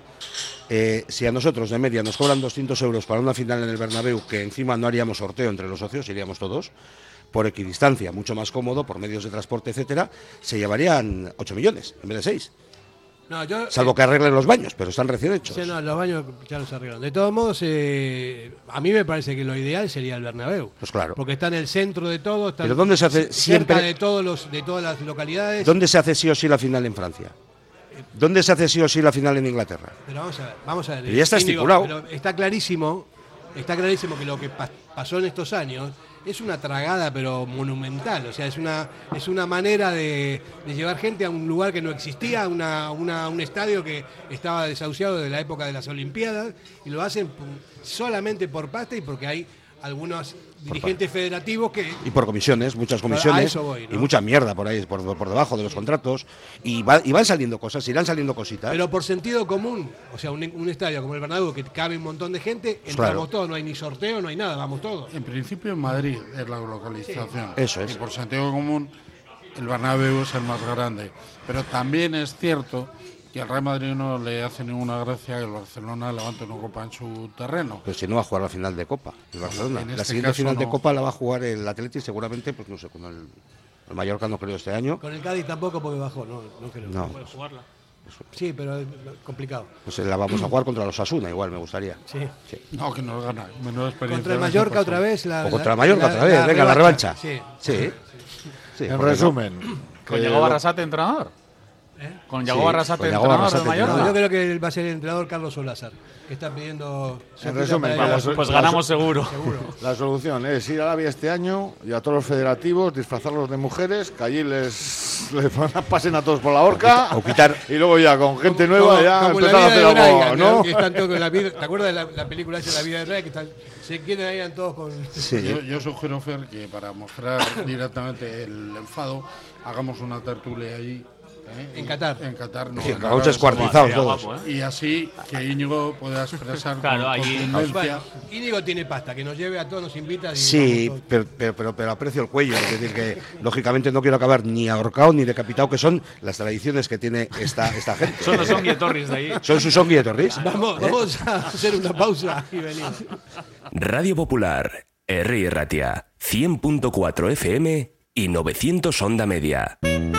eh, si a nosotros de media nos cobran doscientos euros para una final en el Bernabéu, que encima no haríamos sorteo entre los socios, iríamos todos, por equidistancia, mucho más cómodo, por medios de transporte, etcétera, se llevarían ocho millones en vez de seis. No, yo, Salvo eh, que arreglen los baños, pero están recién hechos. Sí, no, los baños ya los arreglan. De todos modos, eh, a mí me parece que lo ideal sería el Bernabéu. Pues claro. Porque está en el centro de todo, está ¿Pero dónde se hace cerca siempre? de, todos los, de todas las localidades. ¿Dónde se hace sí o sí la final en Francia? ¿Dónde se hace sí o sí la final en Inglaterra? Pero vamos a ver, vamos a ver. Pero ya está Íñigo, estipulado. pero está clarísimo, está clarísimo que lo que pa pasó en estos años es una tragada pero monumental, o sea, es una es una manera de, de llevar gente a un lugar que no existía, una, una, un estadio que estaba desahuciado de la época de las Olimpiadas, y lo hacen solamente por pasta y porque hay algunos dirigentes federativos que... Y por comisiones, muchas comisiones, a eso voy, ¿no? Y mucha mierda por ahí, por, por debajo de los contratos, y, va, y van saliendo cosas, irán saliendo cositas. Pero por sentido común, o sea, un, un estadio como el Bernabéu, que cabe un montón de gente, entramos Claro. todos, no hay ni sorteo, no hay nada, vamos todos. En principio en Madrid es la localización. Sí. Eso es. Y por sentido común el Bernabéu es el más grande. Pero también es cierto que al Real Madrid no le hace ninguna gracia que el Barcelona levante una copa en su terreno. Pero si no va a jugar la final de Copa, el Barcelona. En La este siguiente caso final de no. Copa la va a jugar el Atleti seguramente, pues no sé, con el, el Mallorca no creo este año. Con el Cádiz tampoco porque bajó, no, no creo. No. Puede jugarla. Sí, pero es complicado. Pues la vamos a jugar contra los Asuna, igual me gustaría. Sí. Sí. No, que nos gana. Menos experiencia. Contra el Mallorca otra vez. La, O contra el la- Mallorca la- otra vez, venga, la revancha. Sí. Sí. Sí, En ¿por qué no? resumen, Con que Yago lo- Barrasate, entrenador. ¿Eh? Con Yago Sí, Barrasate, con Yago entrenador Barrasate, del Mallorca. No, yo creo que va a ser el entrenador Carlos Solázar, que está pidiendo... En resumen, para- Vamos, pues ganamos seguro. seguro. La solución es ir a la vía este año y a todos los federativos, disfrazarlos de mujeres, que allí les, les pasen a todos por la horca, O quitar- y luego ya con gente nueva Como- ya como la empezar a vida hacer de algo, Brian, ¿no? que están todos con la vida- ¿Te acuerdas de la, la película esa, La vida de Brian? Que están, se quieren ir todos con... Sí. Yo, yo sugiero, Fer, que para mostrar directamente el enfado, hagamos una tertulia allí. ¿eh? En Qatar. En Qatar, no. Sí, en vamos Arabia descuartizados Sería todos. guapo, ¿eh? Y así que Íñigo pueda expresar Claro, con allí- contundencia. Bueno, Íñigo tiene pasta, que nos lleve a todos, nos invita. Y Sí, vamos todos. pero, pero, pero, pero aprecio el cuello, es decir, que lógicamente no quiero acabar ni ahorcado ni decapitado, que son las tradiciones que tiene esta, esta gente. Son los Onguietorris de ahí. Son sus onguietorris. Vamos, vamos a hacer una pausa y venimos. Radio Popular, Herri Ratia, cien punto cuatro F M y novecientos onda media.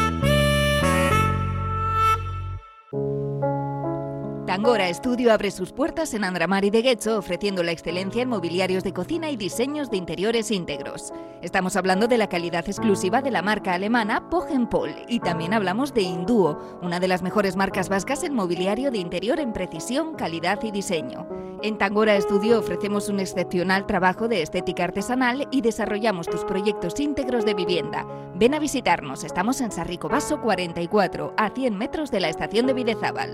Tangora Estudio abre sus puertas en Andramari de Guecho, ofreciendo la excelencia en mobiliarios de cocina y diseños de interiores íntegros. Estamos hablando de la calidad exclusiva de la marca alemana Pogenpol, y también hablamos de Induo, una de las mejores marcas vascas en mobiliario de interior en precisión, calidad y diseño. En Tangora Estudio ofrecemos un excepcional trabajo de estética artesanal y desarrollamos tus proyectos íntegros de vivienda. Ven a visitarnos, estamos en Sarrico Baso cuarenta y cuatro, a cien metros de la estación de Bidezábal.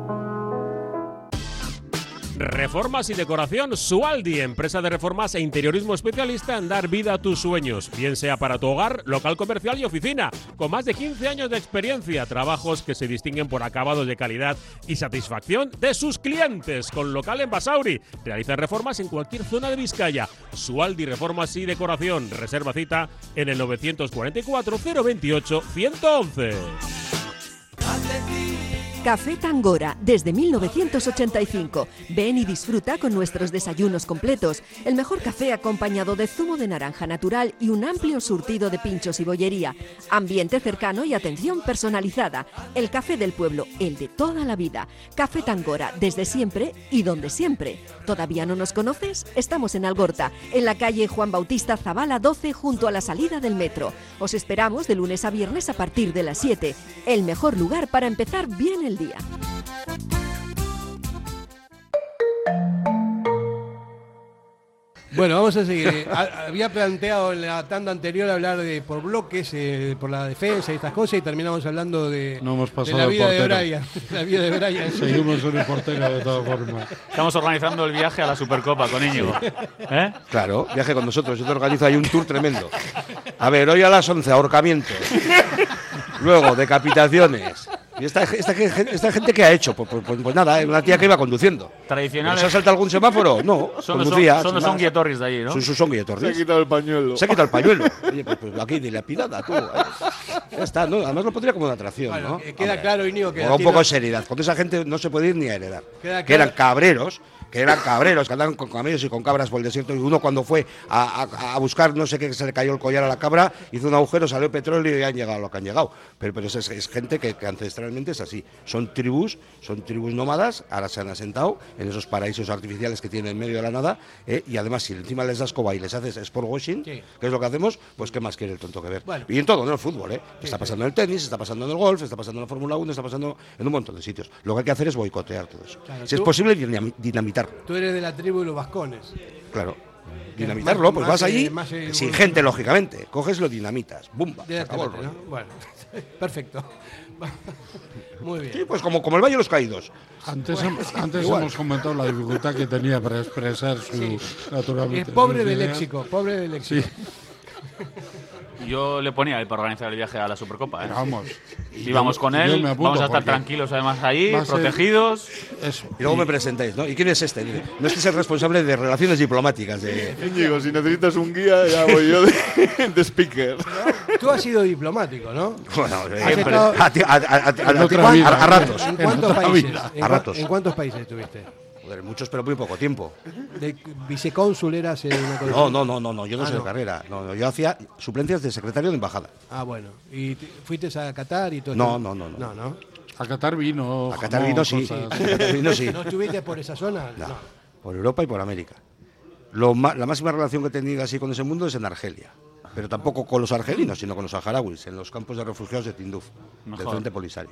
Reformas y decoración Sualdi, empresa de reformas e interiorismo especialista en dar vida a tus sueños, bien sea para tu hogar, local comercial y oficina, con más de quince años de experiencia, trabajos que se distinguen por acabados de calidad y satisfacción de sus clientes, con local en Basauri. Realizan reformas en cualquier zona de Vizcaya. Sualdi Reformas y Decoración, reserva cita en el novecientos cuarenta y cuatro, cero veintiocho, ciento once. Café Tangora, desde mil novecientos ochenta y cinco. Ven y disfruta con nuestros desayunos completos. El mejor café acompañado de zumo de naranja natural y un amplio surtido de pinchos y bollería. Ambiente cercano y atención personalizada. El café del pueblo, el de toda la vida. Café Tangora, desde siempre y donde siempre. ¿Todavía no nos conoces? Estamos en Algorta, en la calle Juan Bautista Zavala doce, junto a la salida del metro. Os esperamos de lunes a viernes a partir de las siete. El mejor lugar para empezar bien el día. Bueno, vamos a seguir. Había planteado en la tanda anterior hablar de por bloques, eh, por la defensa y estas cosas, y terminamos hablando de, no hemos pasado de la vida el de Brian. La vida de Brian. Seguimos con el portero de todas formas. Estamos organizando el viaje a la Supercopa con Íñigo. ¿Eh? Claro, viaje con nosotros. Yo te organizo ahí un tour tremendo. A ver, hoy a las once, ahorcamientos. Luego, decapitaciones. ¿Y esta, esta, esta gente qué ha hecho? Pues, pues, pues nada, una tía que iba conduciendo. Tradicionales. ¿Se ha saltado algún semáforo? No, son conducía. Son, son, son guietorris de allí, ¿no? Son, son, son guietorris. Se ha quitado el pañuelo. Se ha quitado el pañuelo. Oye, pues, pues aquí dilapidada, tú. ¿eh? Ya está, ¿no? Además lo pondría como una atracción, bueno, ¿no? Queda Hombre, claro, Íñigo, que... Con un poco de seriedad. Con esa gente no se puede ir ni a heredar. Queda que claro. eran cabreros. Que eran cabreros, que andaban con camellos y con cabras por el desierto. Y uno cuando fue a, a, a buscar, no sé qué, se le cayó el collar a la cabra, hizo un agujero, salió petróleo y han llegado a lo que han llegado. Pero, pero es, es gente que, que ancestralmente es así. Son tribus, son tribus nómadas, ahora se han asentado en esos paraísos artificiales que tienen en medio de la nada. Eh, y además, si encima les das coba y les haces sport washing, sí. que es lo que hacemos, pues qué más quiere el tonto que ver. Bueno. Y en todo, no en el fútbol, ¿eh? Sí, está pasando sí. en el tenis, está pasando en el golf, está pasando en la Fórmula uno, está pasando en un montón de sitios. Lo que hay que hacer es boicotear todo eso. Claro, si tú, es posible, dinamitar. Tú eres de la tribu de los vascones. Claro. Dinamitarlo, pues vas allí, eh, sin gente, lógicamente. Coges, lo dinamitas. ¡Bumba! Se acabó el rollo. ¿No? Bueno, perfecto. Muy bien. Sí, pues como, como el Valle de los Caídos. Antes, antes hemos comentado la dificultad que tenía para expresar su sí. naturalmente. Es pobre de léxico, pobre de léxico. Sí. Yo le ponía él para organizar el viaje a la Supercopa. ¿eh? Vamos. Y vamos con él, vamos a estar tranquilos además ahí, protegidos. Eso. Y luego y... me presentáis, ¿no? ¿Y quién es este? No es que sea el responsable de relaciones diplomáticas. De... Íñigo, si necesitas un guía, ya voy yo de, de speaker. Tú has sido diplomático, ¿no? Bueno, siempre. A, a, a, a, a, a ratos. ¿En cuántos países? A ratos. ¿En cuántos países estuviste? Joder, muchos, pero muy poco tiempo. ¿De vicecónsul eras en una cosa? No, no, no, no, no, yo no ah, soy no. de carrera. No, no, yo hacía suplencias de secretario de embajada. Ah, bueno. ¿Y fuiste a Qatar y todo no, esto? No, no, no, no. No, no. A Qatar vino. A Qatar vino, sí. A Qatar vino, sí. ¿No estuviste por esa zona? No, no. Por Europa y por América. Lo ma la máxima relación que he tenido así con ese mundo es en Argelia. Pero tampoco con los argelinos, sino con los saharauis, en los campos de refugiados de Tinduf, Mejor. del Frente Polisario.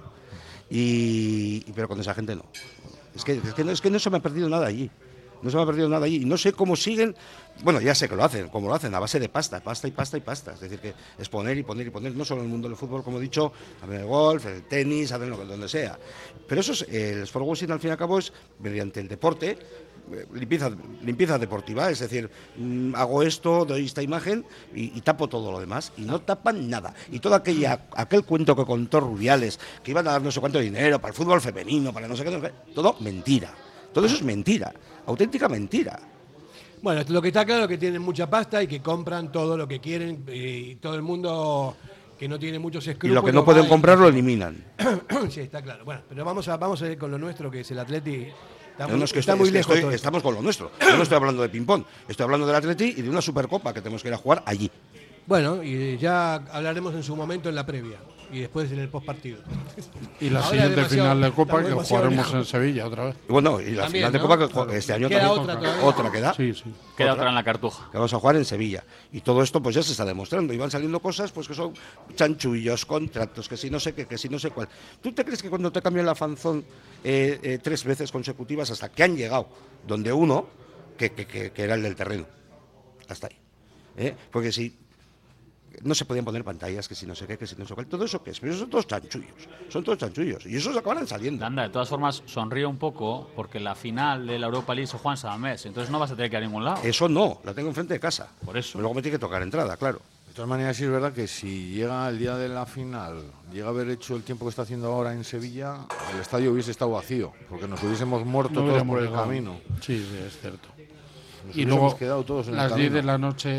Y, pero con esa gente no. Es que, es, que no, es que no se me ha perdido nada allí. No se me ha perdido nada allí. Y no sé cómo siguen. Bueno, ya sé que lo hacen, como lo hacen, a base de pasta, pasta y pasta y pasta. Es decir, que es poner y poner y poner, no solo en el mundo del fútbol, como he dicho, también el golf, el tenis, hacen lo que donde sea. Pero eso es, el sport washing al fin y al cabo es mediante el deporte, limpieza, limpieza deportiva. Es decir, mmm, hago esto, doy esta imagen y, y tapo todo lo demás. Y no tapan nada. Y todo aquella, aquel cuento que contó Rubiales, que iban a dar no sé cuánto dinero para el fútbol femenino, para no sé qué, no sé qué, todo mentira. Todo eso es mentira, auténtica mentira. Bueno, lo que está claro es que tienen mucha pasta y que compran todo lo que quieren y todo el mundo que no tiene muchos escrúpulos. Y lo que no pueden comprar lo eliminan. Sí, está claro. Bueno, pero vamos a, vamos a ir con lo nuestro, que es el Atleti. Está muy, no, no, es que está estoy, muy es que lejos. Estoy, estamos con lo nuestro. Yo no estoy hablando de ping-pong, estoy hablando del Atleti y de una Supercopa que tenemos que ir a jugar allí. Bueno, y ya hablaremos en su momento en la previa y después en el postpartido. Y la Ahora siguiente final de Copa que jugaremos lejos. en Sevilla otra vez. Y bueno, y la también, final de ¿no? Copa que claro. este año ¿Queda también. Otra, todavía? otra queda. Sí, sí. Queda otra, otra en la Cartuja. Que vamos a jugar en Sevilla. Y todo esto pues ya se está demostrando. Y van saliendo cosas pues que son chanchullos, contratos, que si no sé qué, que si no sé cuál. ¿Tú te crees que cuando te cambian la fanzón eh, eh, tres veces consecutivas hasta que han llegado donde uno, que, que, que, que era el del terreno? Hasta ahí. ¿Eh? Porque si no se podían poner pantallas, que si no sé qué, que si no sé cuál, todo eso que es, pero esos son todos chanchullos, son todos chanchullos, y esos acaban saliendo. Anda, de todas formas, sonríe un poco, porque la final de la Europa League se juega en San Mamés, entonces no vas a tener que ir a ningún lado. Eso no, la tengo enfrente de casa. Por eso. Pero luego me tiene que tocar entrada, claro. De todas maneras, sí es verdad que si llega el día de la final, llega a haber hecho el tiempo que está haciendo ahora en Sevilla, el estadio hubiese estado vacío, porque nos hubiésemos muerto no todos por el llegado. camino. Sí, sí, es cierto. Nos y luego, quedado todos en las el diez de la noche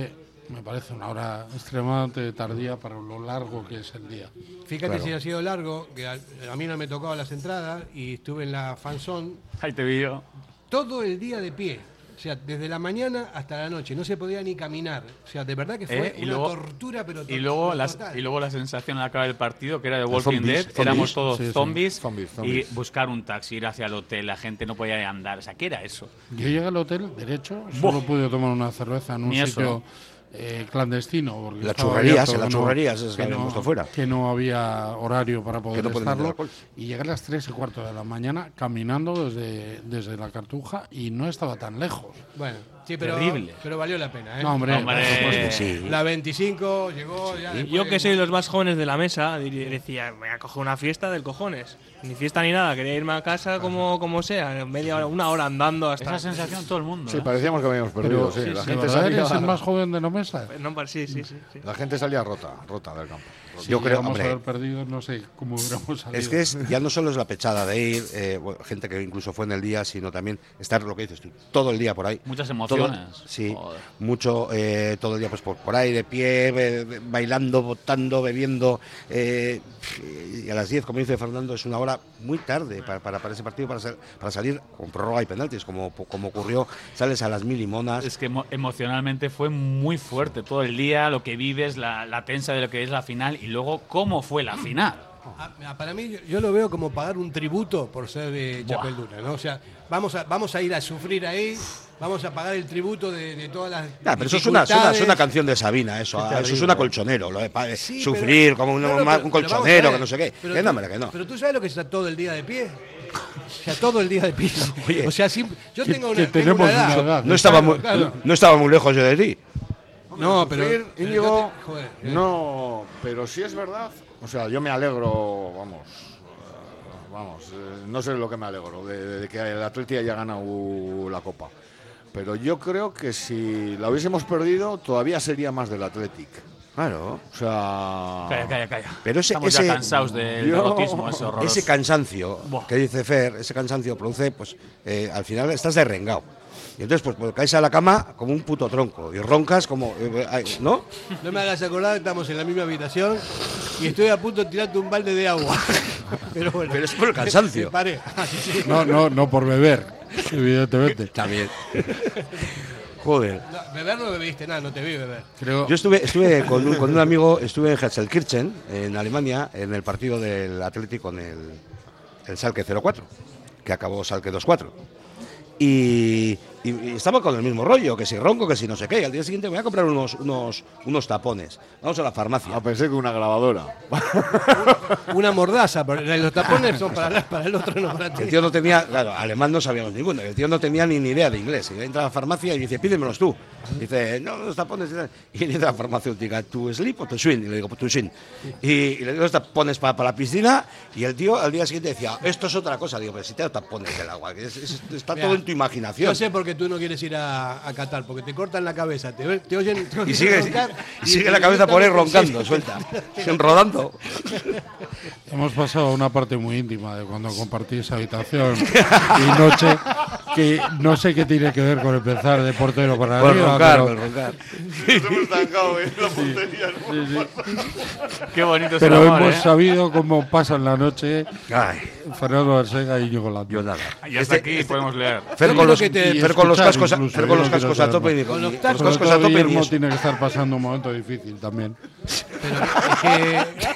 Me parece una hora extremadamente tardía para lo largo que es el día. Fíjate Claro. si ha sido largo, que a, a mí no me tocaba las entradas y estuve en la fanzone. Ahí te vi yo. Todo el día de pie. O sea, desde la mañana hasta la noche. No se podía ni caminar. O sea, de verdad que fue Eh, y una luego- tortura, pero to- Y luego, pero las, total. y luego la sensación al acabar el partido, que era de Los Walking zombies, Dead, zombies. éramos todos Sí, sí. zombies, Zombies, y zombies. buscar un taxi, ir hacia el hotel, la gente no podía andar. O sea, ¿qué era eso? Yo llegué al hotel derecho, Buah. solo pude tomar una cerveza en un Ni eso, sitio ¿no? eh, clandestino. Porque Las estaba churrerías, abierto, en las que no- churrerías es que que habían no, puesto fuera. que no había horario para poder no pueden vender estarlo. alcohol. Y llegué a las tres y cuarto de la mañana caminando desde, desde la Cartuja y no estaba tan lejos. Bueno, sí, pero, Terrible. pero valió la pena, ¿eh? No, hombre, Hombre. por supuesto que Sí. La veinticinco llegó ya. Y después yo de- que soy los más jóvenes de la mesa, dir- decía, voy a coger una fiesta del cojones. Ni fiesta ni nada, quería irme a casa como, como sea, media hora, una hora andando hasta... Esa sensación todo el mundo. Sí, ¿eh? parecíamos que habíamos perdido. sí, sí, la sí, gente ¿verdad? salía, ¿Eres el más joven de la mesa? No, pa- sí, sí, sí, sí. la gente salía rota, rota del campo. Si Yo creo, llegamos hombre, a haber perdido, no sé cómo hubiéramos salido. Es que es, ya no solo es la pechada de ir, eh, bueno, gente que incluso fue en el día, sino también estar, lo que dices tú, todo el día por ahí. Muchas Todo- emociones. sí, Joder. mucho, eh, todo el día pues por, por ahí, de pie, be- be- bailando, botando, bebiendo. eh, y a las diez, como dice Fernando, es una hora muy tarde para, para, para ese partido, para, ser- para salir con prórroga y penaltis, como, como ocurrió, sales a las mil limonas. Es que emo- emocionalmente fue muy fuerte todo el día, lo que vives, la, la tensa de lo que es la final y luego cómo fue la final. Ah, Para mí, yo, yo lo veo como pagar un tributo por ser de Buah. Chapelduna, ¿no? O sea, vamos a, vamos a ir a sufrir ahí, vamos a pagar el tributo de, de todas las. Ah, pero eso es una, es una, es una dificultades. canción de Sabina, eso, Qué ah, eso es terrible. una colchonero, lo de pa- Sí, sufrir pero- como un, no, no, un pero- pero vamos a colchonero, ver, que no sé qué. pero Que tú- no, hombre, que no. Pero tú sabes lo que está todo el día de pie. O sea, todo el día de pie. Oye, o sea, sí, yo que- tengo una, que tengo tenemos una edad. una edad. No estaba, Claro, muy, claro. no estaba muy lejos yo de ti. No, pero. Sufrir, pero Íñigo, yo te- joder, eh. no, pero sí es verdad. O sea, yo me alegro, vamos, eh, vamos, eh, no sé lo que me alegro, de, de que el Atleti haya ganado la Copa. Pero yo creo que si la hubiésemos perdido, todavía sería más del Athletic. Claro. O sea. Calla, calla, calla. Pero ese, Estamos ese, ya cansados del yo- negotismo, ese horroroso. ese cansancio Buah. que dice Fer, ese cansancio produce, pues eh, al final estás derrengado. Y entonces, pues, pues, caes a la cama como un puto tronco y roncas como. eh, ay, ¿No? No me hagas acordar que estamos en la misma habitación y estoy a punto de tirarte un balde de agua. Pero bueno. Pero es por el cansancio. Me paré. Ah, sí, sí. No, no, no por beber, evidentemente. También. Joder. No, beber no bebiste nada, no te vi beber. Creo, Yo estuve, estuve con, un, con un amigo, estuve en Herzelkirchen, en Alemania, en el partido del Atlético con el, el Schalke cero cuatro, que acabó Schalke dos cuatro. Y, y, y estaba con el mismo rollo, que si ronco, que si no sé qué. Y al día siguiente me voy a comprar unos, unos, unos tapones. Vamos a la farmacia. Ah, pensé que una grabadora. Una mordaza, pero los tapones son para, para el otro, no para ti. El tío no tenía, claro, alemán no sabíamos ninguno, el tío no tenía ni, ni idea de inglés. Y entra a la farmacia y dice, pídemelos tú. Dice, no, los tapones. Y dice la farmacéutica, ¿tu sleep o tu swing? Y le digo, tu swing. Y, y le digo los tapones para, para la piscina. Y el tío al día siguiente decía, esto es otra cosa. Digo, pero si te da tapones del agua, que es- es- está Mira, todo en tu imaginación. Yo sé por qué tú no quieres ir a, a Qatar, porque te cortan la cabeza, te, te oyen. Te oyen Y sigue, roncar, y sigue la cabeza por ahí roncando, suelta, rodando. hemos pasado a una parte muy íntima de cuando compartís habitación y noche, que no sé qué tiene que ver con empezar de portero para Por arriba. roncar, pero- por roncar. Nos hemos estancado en la portería. Qué bonito es Pero el amor, hemos ¿eh? sabido cómo pasa la noche Ay, Fernando Arcega y Íñigo Lando. yo nada. Y hasta aquí podemos leer. Fer Lo con los, que te- Fer con los escuchar cascos, a- incluso, Fer yo con los no quiero cascos a saber tope y más. digo, Con los los tacos, Sobre cascos a todo tope y Guillermo eso. tiene que estar pasando un momento difícil también. Pero es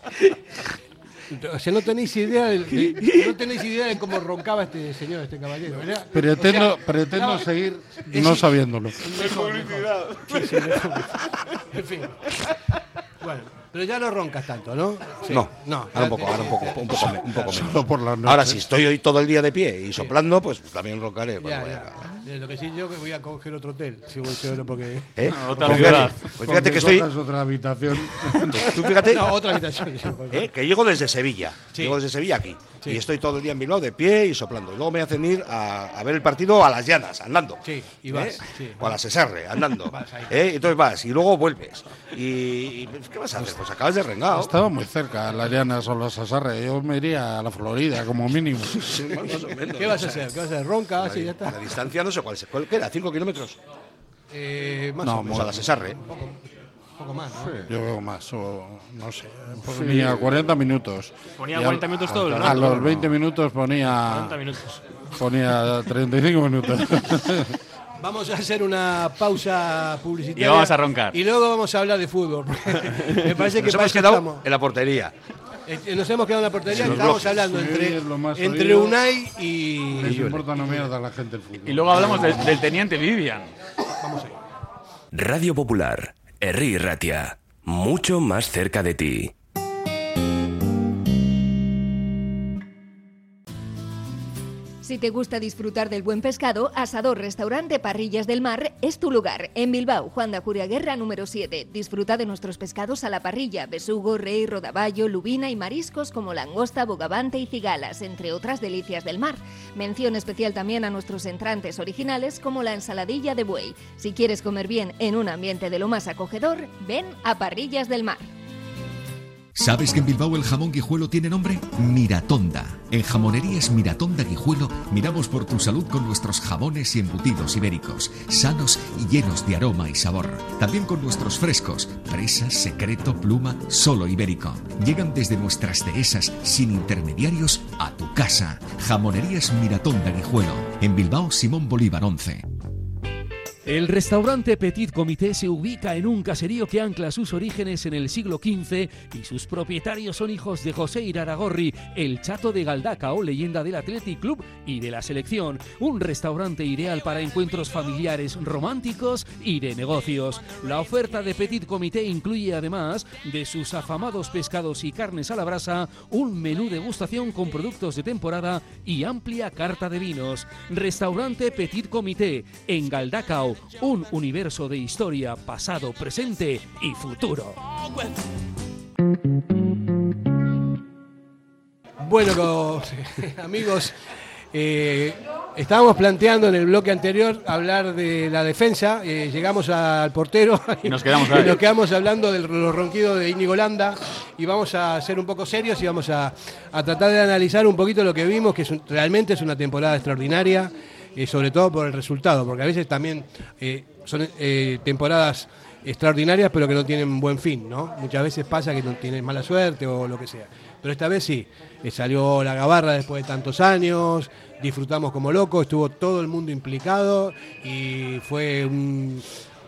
que. O sea, no tenéis idea de, de- no tenéis idea de cómo roncaba este señor, este caballero, ¿verdad? Pretendo, O sea, pretendo no, seguir es- no sabiéndolo. Mejor, mejor. Sí, sí, mejor. En fin. Bueno, pero ya no roncas tanto, ¿no? Sí. No, no. ahora un poco, ahora un poco, un poco, me- un poco menos. Solo por las noches. Ahora, si estoy hoy todo el día de pie y soplando, pues también roncaré. cuando Ya, vaya. ya. Eh, Lo que sí yo que voy a coger otro hotel, si voy solo porque. ¿Eh? Otra Pues ciudad. fíjate, pues fíjate que estoy. Cojas otra habitación. Tú fíjate No, otra habitación. sí, por favor. ¿eh? que llego desde Sevilla. Sí. Llego desde Sevilla aquí. Sí. Y estoy todo el día en Bilbao de pie y soplando. Y luego me hacen ir a, a ver el partido a las llanas, andando. Sí, y vas, ¿Eh? sí. O a la Sesarre, andando. Vas ahí. ¿Eh? Entonces vas y luego vuelves. Y, y ¿qué vas a hacer? Pues acabas de rengado. Estaba muy cerca, las Llanas o las Asarre. Yo me iría a la Florida como mínimo. Sí, más o menos. ¿Qué vas a hacer? ¿Qué vas a hacer? ¿Ronca? Sí, ya La está. distancia no sé cuál es. ¿Cuál era? ¿Cinco kilómetros? Eh, más no, o menos. O sea, la Cesarre. Un poco, un poco más, ¿no? Sí. Yo veo más, o no sé, ponía sí. cuarenta minutos. Ponía cuarenta minutos todo el rato. A los veinte minutos ponía... cuarenta minutos. Ponía treinta y cinco minutos. Vamos a hacer una pausa publicitaria. Y vamos a roncar. Y luego vamos a hablar de fútbol. Me parece que Nos hemos quedado estamos. en la portería. Nos hemos quedado en la portería y estamos bloques. hablando sí, entre, entre oído. Unai y... Les importa una mierda a la gente el fútbol. Y luego hablamos de, del teniente Vivian. Vamos ahí. Radio Popular, Herri Ratia, mucho más cerca de ti. Si te gusta disfrutar del buen pescado, Asador Restaurante Parrillas del Mar es tu lugar. En Bilbao, Juan de Ajuriaguerra número siete. Disfruta de nuestros pescados a la parrilla, besugo, rey, rodaballo, lubina y mariscos como langosta, bogavante y cigalas, entre otras delicias del mar. Mención especial también a nuestros entrantes originales como la ensaladilla de buey. Si quieres comer bien en un ambiente de lo más acogedor, ven a Parrillas del Mar. ¿Sabes que en Bilbao el jamón Guijuelo tiene nombre? Miratonda. En Jamonerías Miratonda Guijuelo miramos por tu salud con nuestros jamones y embutidos ibéricos, sanos y llenos de aroma y sabor. También con nuestros frescos, Presa, Secreto, Pluma, solo ibérico. Llegan desde nuestras dehesas sin intermediarios a tu casa. Jamonerías Miratonda Guijuelo. En Bilbao, Simón Bolívar once. El restaurante Petit Comité se ubica en un caserío que ancla sus orígenes en el siglo quince y sus propietarios son hijos de José Iraragorri, el Chato de Galdacao, leyenda del Athletic Club y de la selección. Un restaurante ideal para encuentros familiares, románticos y de negocios. La oferta de Petit Comité incluye, además de sus afamados pescados y carnes a la brasa, un menú degustación con productos de temporada y amplia carta de vinos. Restaurante Petit Comité en Galdacao. Un universo de historia, pasado, presente y futuro. Bueno, amigos, eh, estábamos planteando en el bloque anterior hablar de la defensa. Eh, llegamos al portero y nos quedamos, y nos quedamos hablando de los ronquidos de Íñigo Landa. Y vamos a ser un poco serios y vamos a, a tratar de analizar un poquito lo que vimos, que es un, realmente es una temporada extraordinaria. Eh, sobre todo por el resultado, porque a veces también eh, son eh, temporadas extraordinarias pero que no tienen buen fin, ¿no? Muchas veces pasa que no tienes mala suerte o lo que sea. Pero esta vez sí, eh, salió la gabarra después de tantos años, disfrutamos como locos, estuvo todo el mundo implicado y fue un,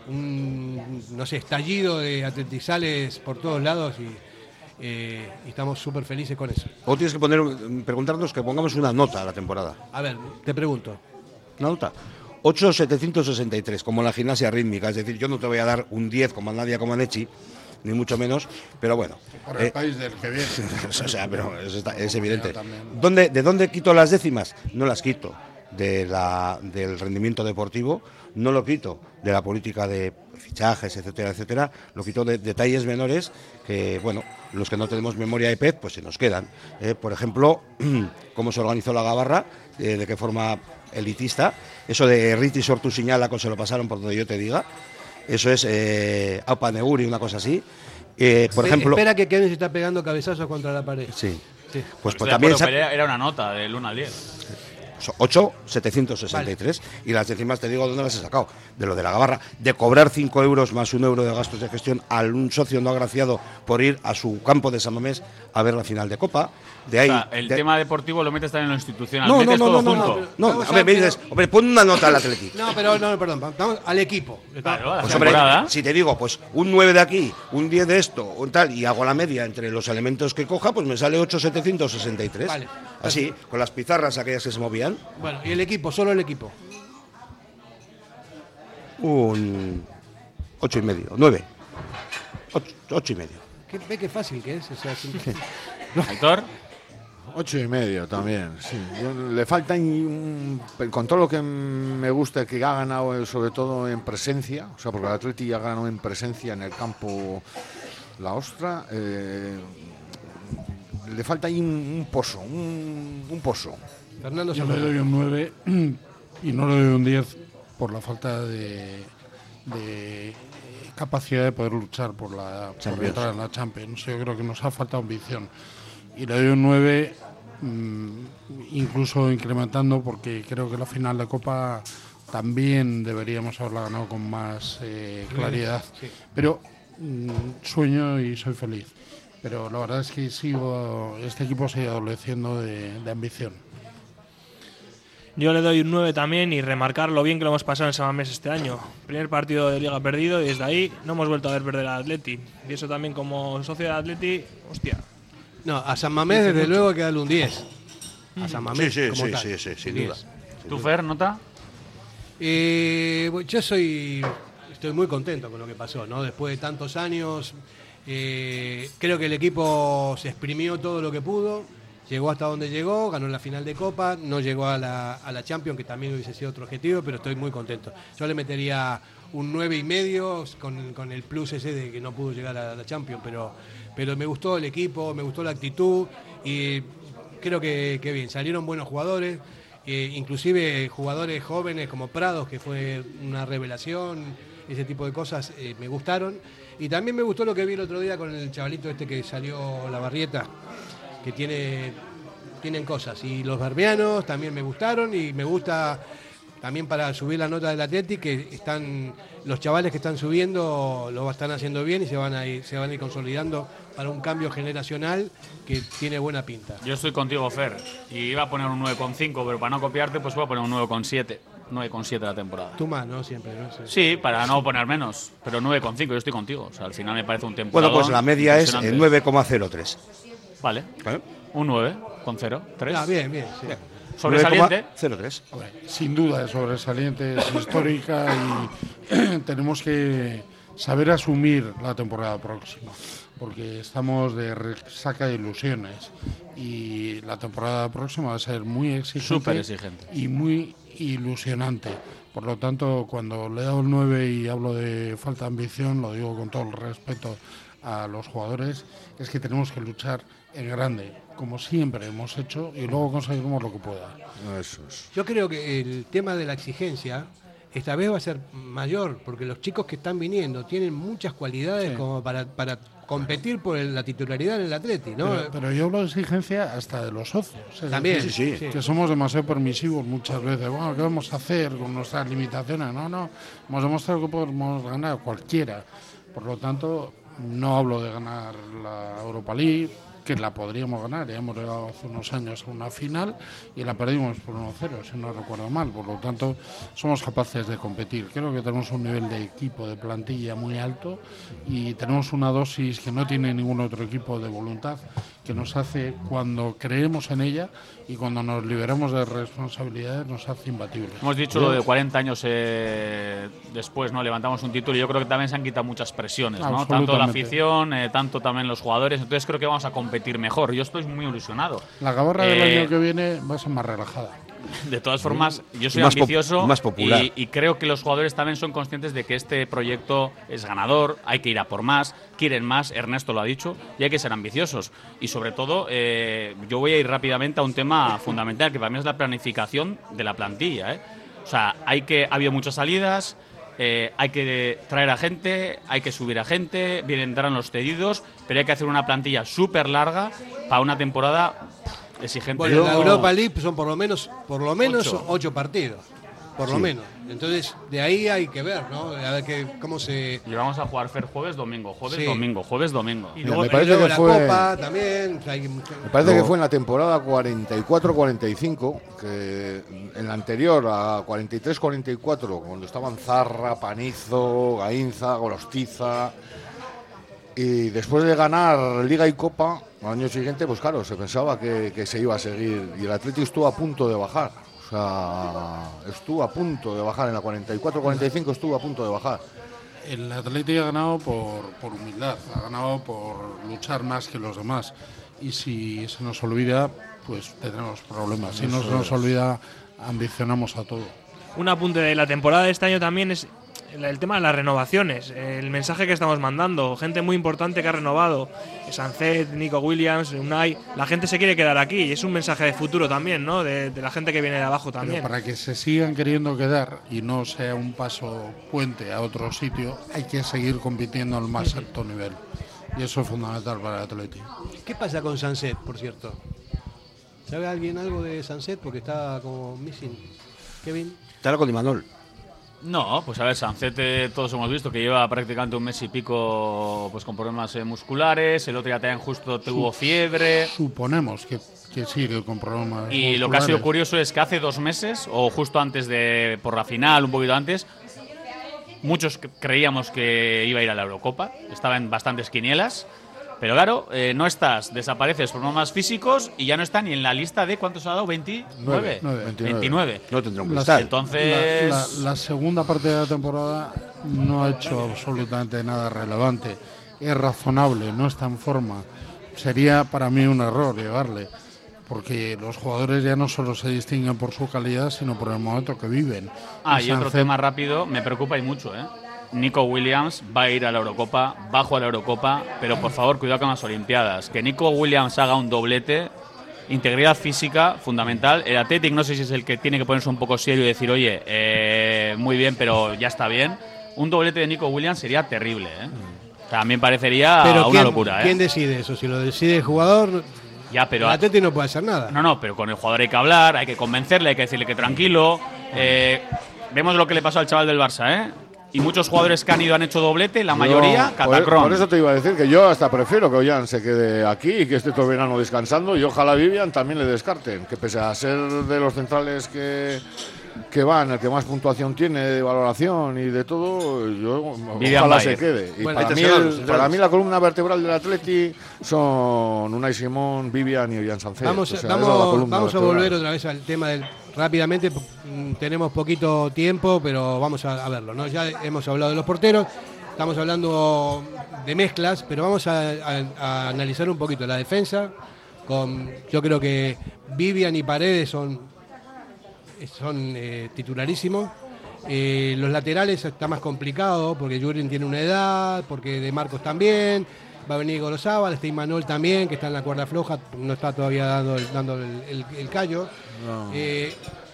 un no sé, estallido de atletizales por todos lados y, eh, y estamos súper felices con eso. O tienes que poner, preguntarnos que pongamos una nota a la temporada. A ver, te pregunto. Una nota. ocho mil setecientos sesenta y tres, como la gimnasia rítmica. Es decir, yo no te voy a dar un diez como a Nadia Comaneci, ni mucho menos, pero bueno. Por el eh, país del que viene. o sea, pero es, es evidente. ¿Dónde, ¿De dónde quito las décimas? No las quito de la, del rendimiento deportivo, no lo quito de la política de fichajes, etcétera, etcétera, lo quito de detalles menores que, bueno, los que no tenemos memoria de pez, pues se nos quedan. Eh, por ejemplo, cómo se organizó la gabarra, eh, de qué forma elitista, eso de Riti Sortu Siñala, se lo pasaron por donde yo te diga, eso es eh, Aupa Neguri, una cosa así. Eh, por ejemplo, espera que Kevin se está pegando cabezazos contra la pared. Sí. sí. Pues, pues también acuerdo, sa- era una nota del uno al diez. ocho mil setecientos sesenta y tres. Vale. Y las décimas te digo dónde las he sacado. De lo de la gabarra. De cobrar cinco euros más un euro de gastos de gestión a un socio no agraciado por ir a su campo de San Mamés a ver la final de Copa. De ahí, o sea, el de... tema deportivo lo metes también en lo institucional. No, metes no, todo no, no, junto. no, no, no, hombre, me dices, hombre, pon una nota al Atleti. No, pero no, perdón, vamos al equipo. Claro, pues, hombre, si te digo, pues un nueve de aquí, un diez de esto, un tal, y hago la media entre los elementos que coja, pues me sale ocho mil setecientos sesenta y tres. Vale. Así, con las pizarras aquellas que se movían. Bueno, y el equipo, solo el equipo. Un ocho y medio, nueve. Ocho, ocho y medio. ¿Qué, ve qué fácil que es? O sea, ¿Héctor? Ocho y medio también, sí. Yo, le falta, un, con todo lo que me gusta que ha ganado, sobre todo en presencia, o sea, porque el Atleti ya ganó en presencia en el campo la ostra, eh, le falta ahí un, un pozo, un, un pozo. Fernando, yo le doy un nueve y no le doy un diez por la falta de, de capacidad de poder luchar por la por entrar en la Champions. Yo creo que nos ha faltado ambición. Y le doy un nueve, mmm, incluso incrementando, porque creo que la final de Copa también deberíamos haberla ganado con más eh, claridad. Sí. Pero mm, sueño y soy feliz. Pero la verdad es que sigo, este equipo sigue adoleciendo de, de ambición. Yo le doy un nueve también y remarcar lo bien que lo hemos pasado en San Mamés este año. Primer partido de Liga perdido y desde ahí no hemos vuelto a ver perder al Atleti. Y eso también como socio del Atleti, hostia. No, a San Mamés desde mucho. luego hay que darle un diez. A San Mamés Sí, sí, como sí, tal. sí, sí, sin diez. duda. ¿Tú, Fer, nota? Eh, bueno, yo soy, estoy muy contento con lo que pasó, ¿no? Después de tantos años, eh, creo que el equipo se exprimió todo lo que pudo, llegó hasta donde llegó, ganó la final de Copa, no llegó a la, a la Champions, que también hubiese sido otro objetivo, pero estoy muy contento. Yo le metería un nueve y medio con, con el plus ese de que no pudo llegar a la Champions, pero, pero me gustó el equipo, me gustó la actitud y creo que, que bien, salieron buenos jugadores. Eh, inclusive jugadores jóvenes como Prados, que fue una revelación, ese tipo de cosas eh, me gustaron. Y también me gustó lo que vi el otro día con el chavalito este que salió, la Barrieta, que tiene, tienen cosas. Y los barbianos también me gustaron y me gusta también para subir la nota del Atleti, que están los chavales que están subiendo lo están haciendo bien y se van a ir, se van a ir consolidando para un cambio generacional que tiene buena pinta. Yo estoy contigo, Fer, y iba a poner un nueve coma cinco, pero para no copiarte pues voy a poner un nueve coma siete. nueve coma siete la temporada. Tú más, ¿no? Siempre, ¿no? Sí, sí, para no poner menos, pero nueve coma cinco, yo estoy contigo. O sea, al final me parece un temporada. Bueno, pues la media es el nueve coma cero tres. Vale. ¿Vale? Un nueve con cero, tres. Ah, bien, bien. Sí. Bien. Sobresaliente. cero tres. Sin duda es sobresaliente, es histórica y tenemos que saber asumir la temporada próxima, porque estamos de resaca de ilusiones y la temporada próxima va a ser muy exigente, Súper exigente. y muy ilusionante. Por lo tanto, cuando le he dado el nueve y hablo de falta de ambición, lo digo con todo el respeto a los jugadores, es que tenemos que luchar en grande, como siempre hemos hecho, y luego conseguiremos lo que pueda. Eso es. Yo creo que el tema de la exigencia esta vez va a ser mayor, porque los chicos que están viniendo tienen muchas cualidades Sí. como para, para competir por el- la titularidad en el Atleti, ¿no? Pero, pero yo hablo de exigencia hasta de los socios. Es También, decir, sí, sí. que somos demasiado permisivos muchas veces. Bueno, ¿qué vamos a hacer con nuestras limitaciones? No, no, hemos demostrado que podemos ganar cualquiera. Por lo tanto, no hablo de ganar la Europa League, que la podríamos ganar. Ya hemos llegado hace unos años a una final y la perdimos por uno cero, si no recuerdo mal. Por lo tanto, somos capaces de competir. Creo que tenemos un nivel de equipo, de plantilla muy alto y tenemos una dosis que no tiene ningún otro equipo de voluntad, que nos hace, cuando creemos en ella y cuando nos liberamos de responsabilidades, nos hace imbatibles. Hemos dicho lo de cuarenta años eh, después, ¿no? Levantamos un título y yo creo que también se han quitado muchas presiones, ¿no? Tanto la afición, eh, tanto también los jugadores. Entonces creo que vamos a competir mejor. Yo estoy muy ilusionado. La gabarra del Eh, año que viene va a ser más relajada. De todas formas, yo soy Más pop- ambicioso más popular. Y, y creo que los jugadores también son conscientes de que este proyecto es ganador, hay que ir a por más, quieren más, Ernesto lo ha dicho, y hay que ser ambiciosos. Y sobre todo, eh, yo voy a ir rápidamente a un tema fundamental, que para mí es la planificación de la plantilla, ¿eh? O sea, hay que, ha habido muchas salidas, eh, hay que traer a gente, hay que subir a gente, vendrán los cedidos, pero hay que hacer una plantilla súper larga para una temporada exigente. Bueno, Yo- la Europa League son por lo menos, por lo menos Ocho. ocho, partidos, por lo Sí. menos. Entonces, de ahí hay que ver, ¿no? A ver que, cómo se... Y vamos a jugar Fer jueves, domingo, jueves, Sí. domingo, jueves, domingo. Y Mira, luego, me y parece luego que la fue- Copa también. Hay mucho- Me parece No. que fue en la temporada cuarenta y cuatro cuarenta y cinco, que en la anterior a cuarenta y tres cuarenta y cuatro, cuando estaban Zarra, Panizo, Gainza, Gorostiza, y después de ganar Liga y Copa, al año siguiente, pues claro, se pensaba que, que se iba a seguir, y el Atlético estuvo a punto de bajar. O sea, estuvo a punto de bajar, en la cuarenta y cuatro cuarenta y cinco estuvo a punto de bajar. El Atlético ha ganado por, por humildad, ha ganado por luchar más que los demás. Y si se nos olvida, pues tendremos problemas. Si no se nos olvida, ambicionamos a todo. Un apunte de la temporada de este año también es el, el tema de las renovaciones, el mensaje que estamos mandando. Gente muy importante que ha renovado, Sancet, Nico Williams, Unai. La gente se quiere quedar aquí y es un mensaje de futuro también, ¿no? De, de la gente que viene de abajo también. Pero para que se sigan queriendo quedar y no sea un paso puente a otro sitio, hay que seguir compitiendo al más alto nivel. Y eso es fundamental para el Atlético. ¿Qué pasa con Sanset, por cierto? ¿Sabe alguien algo de Sanset? Porque está como missing. Kevin. Está con Imanol. No, pues a ver, Sancet todos hemos visto que lleva prácticamente un mes y pico pues con problemas eh, musculares, el otro día también justo tuvo fiebre. Suponemos que, que sigue con problemas Y musculares. lo que ha sido curioso es que hace dos meses, o justo antes de, por la final, un poquito antes, muchos creíamos que iba a ir a la Eurocopa, estaba en bastantes quinielas. Pero claro, eh, no estás, desapareces por problemas físicos y ya no está ni en la lista de ¿cuántos ha dado? ¿veintinueve? veintinueve. No tendrá un La, cristal. Entonces... la, la, la segunda parte de la temporada no ha hecho absolutamente nada relevante. Es razonable, no está en forma. Sería para mí un error llevarle, porque los jugadores ya no solo se distinguen por su calidad, sino por el momento que viven. Ah, y y otro Sancet- tema rápido, me preocupa y mucho, ¿eh? Nico Williams va a ir a la Eurocopa, va a jugar a la Eurocopa, pero por favor, cuidado con las Olimpiadas. Que Nico Williams haga un doblete, integridad física, fundamental. El Athletic no sé si es el que tiene que ponerse un poco serio y decir, oye, eh, muy bien, pero ya está bien. Un doblete de Nico Williams sería terrible, ¿eh? También parecería Pero una ¿quién, locura, ¿eh? ¿quién decide eso? Si lo decide el jugador, Ya, pero el Atleti no puede hacer nada. No, no, pero con el jugador hay que hablar, hay que convencerle, hay que decirle que tranquilo. Eh, vemos lo que le pasó al chaval del Barça, ¿eh? Y muchos jugadores que han ido han hecho doblete, la mayoría, Yo, por, catacrón. por eso te iba a decir que yo hasta prefiero que Ollán se quede aquí y que esté todo el verano descansando, y ojalá Vivian también le descarten, que pese a ser de los centrales que, que van, el que más puntuación tiene de valoración y de todo, yo Vivian ojalá Bayer. se quede. Y Bueno, para, ahí mí te el- cerramos, para mí la columna vertebral del Atleti son Unai Simón, Vivian y Ollán Sancet. Vamos, O sea, vamos, esa es la columna vamos a vertebral. volver otra vez al tema del rápidamente. mm, Tenemos poquito tiempo, pero vamos a, a verlo, ¿no? Ya hemos hablado de los porteros, estamos hablando de mezclas, pero vamos a, a- a analizar un poquito la defensa. Con, yo creo que Vivian y Paredes son, son eh, titularísimos. Eh, los laterales está más complicado porque Jurin tiene una edad, porque De Marcos también. Va a venir Gorozábal, está Imanol también, que está en la cuerda floja, no está todavía dando el, dando el, el- el callo. No. Eh,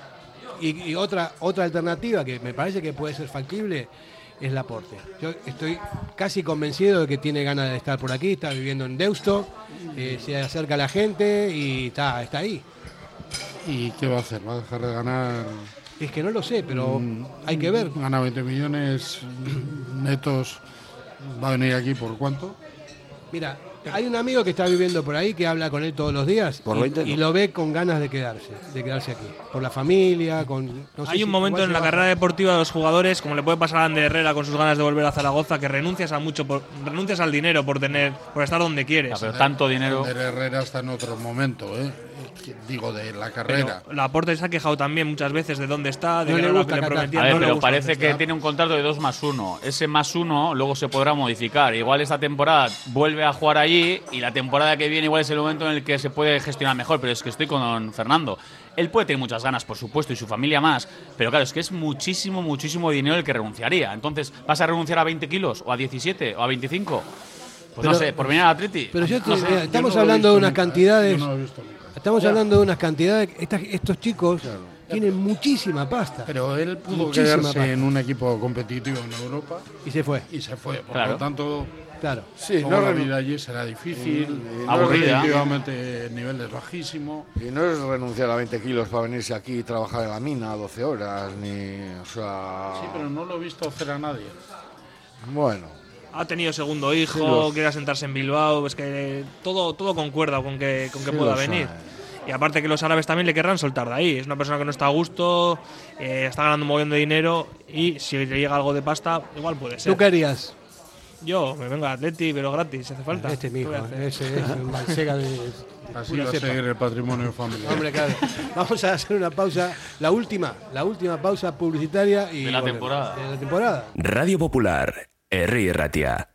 y y otra, otra alternativa que me parece que puede ser factible es Laporte. Yo estoy casi convencido de que tiene ganas de estar por aquí, está viviendo en Deusto, eh, se acerca a la gente y está, está ahí. ¿Y qué va a hacer? ¿Va a dejar de ganar? Es que no lo sé, pero hay que ver. Gana veinte millones netos. ¿Va a venir aquí por cuánto? Mira, hay un amigo que está viviendo por ahí que habla con él todos los días Por y, veinte, y no. lo ve con ganas de quedarse, de quedarse aquí, por la familia, con. No sé Hay un si momento igual en la se baja. carrera deportiva de los jugadores, como le puede pasar a Ander Herrera con sus ganas de volver a Zaragoza, que renuncias a mucho, por, renuncias al dinero por tener, por estar donde quieres. Ya, pero tanto dinero. Ander Herrera está en otro momento, ¿eh? Digo, de la carrera. Pero Laporte se ha quejado también muchas veces de dónde está, de No que le no gusta le Qatar. prometían, A ver, no le pero gusta parece dónde que está. tiene un contrato de dos más uno. Ese más uno luego se podrá modificar. Igual esta temporada vuelve a jugar allí y la temporada que viene igual es el momento en el que se puede gestionar mejor. Pero es que estoy con Fernando. Él puede tener muchas ganas, por supuesto, y su familia más. Pero claro, es que es muchísimo, muchísimo dinero el que renunciaría. Entonces, ¿vas a renunciar a veinte kilos? ¿O a diecisiete? ¿O a veinticinco? Pues Pero- no sé, por venir al Atleti. Pero yo te- No sé. mira, estamos Yo no lo he hablando de visto unas nunca, ¿eh? cantidades. Yo no lo he visto nunca. Estamos hablando de unas cantidades. Estas- estos chicos tienen muchísima pasta. Pero él pudo Muchísima quedarse pasta. en un equipo competitivo en Europa Y se fue. y se fue. Por Claro. lo tanto, Claro. Sí, luego no la renu- vida allí será difícil. y no Aburrida. Definitivamente el nivel es bajísimo. Y no es renunciar a veinte kilos para venirse aquí y trabajar en la mina doce horas, ni. O sea. Sí, pero no lo he visto hacer a nadie. Bueno. Ha tenido segundo hijo, Sí, los- quiere asentarse en Bilbao, es que todo, todo concuerda con que, con que Sí, pueda los venir. hay. Y aparte que los árabes también le querrán soltar de ahí. Es una persona que no está a gusto, eh, está ganando un montón de dinero y si le llega algo de pasta, igual puede ser. ¿Tú qué harías? Yo me vengo a Atleti, pero gratis, si hace falta. Este es mi ¿Qué hijo, voy a hacer? ese es un Balsega de. Así una va a cepa. seguir el patrimonio familiar. Hombre, claro. Vamos a hacer una pausa, la última, la última pausa publicitaria y De la volvemos. temporada. De la temporada. Radio Popular, Herri Ratia.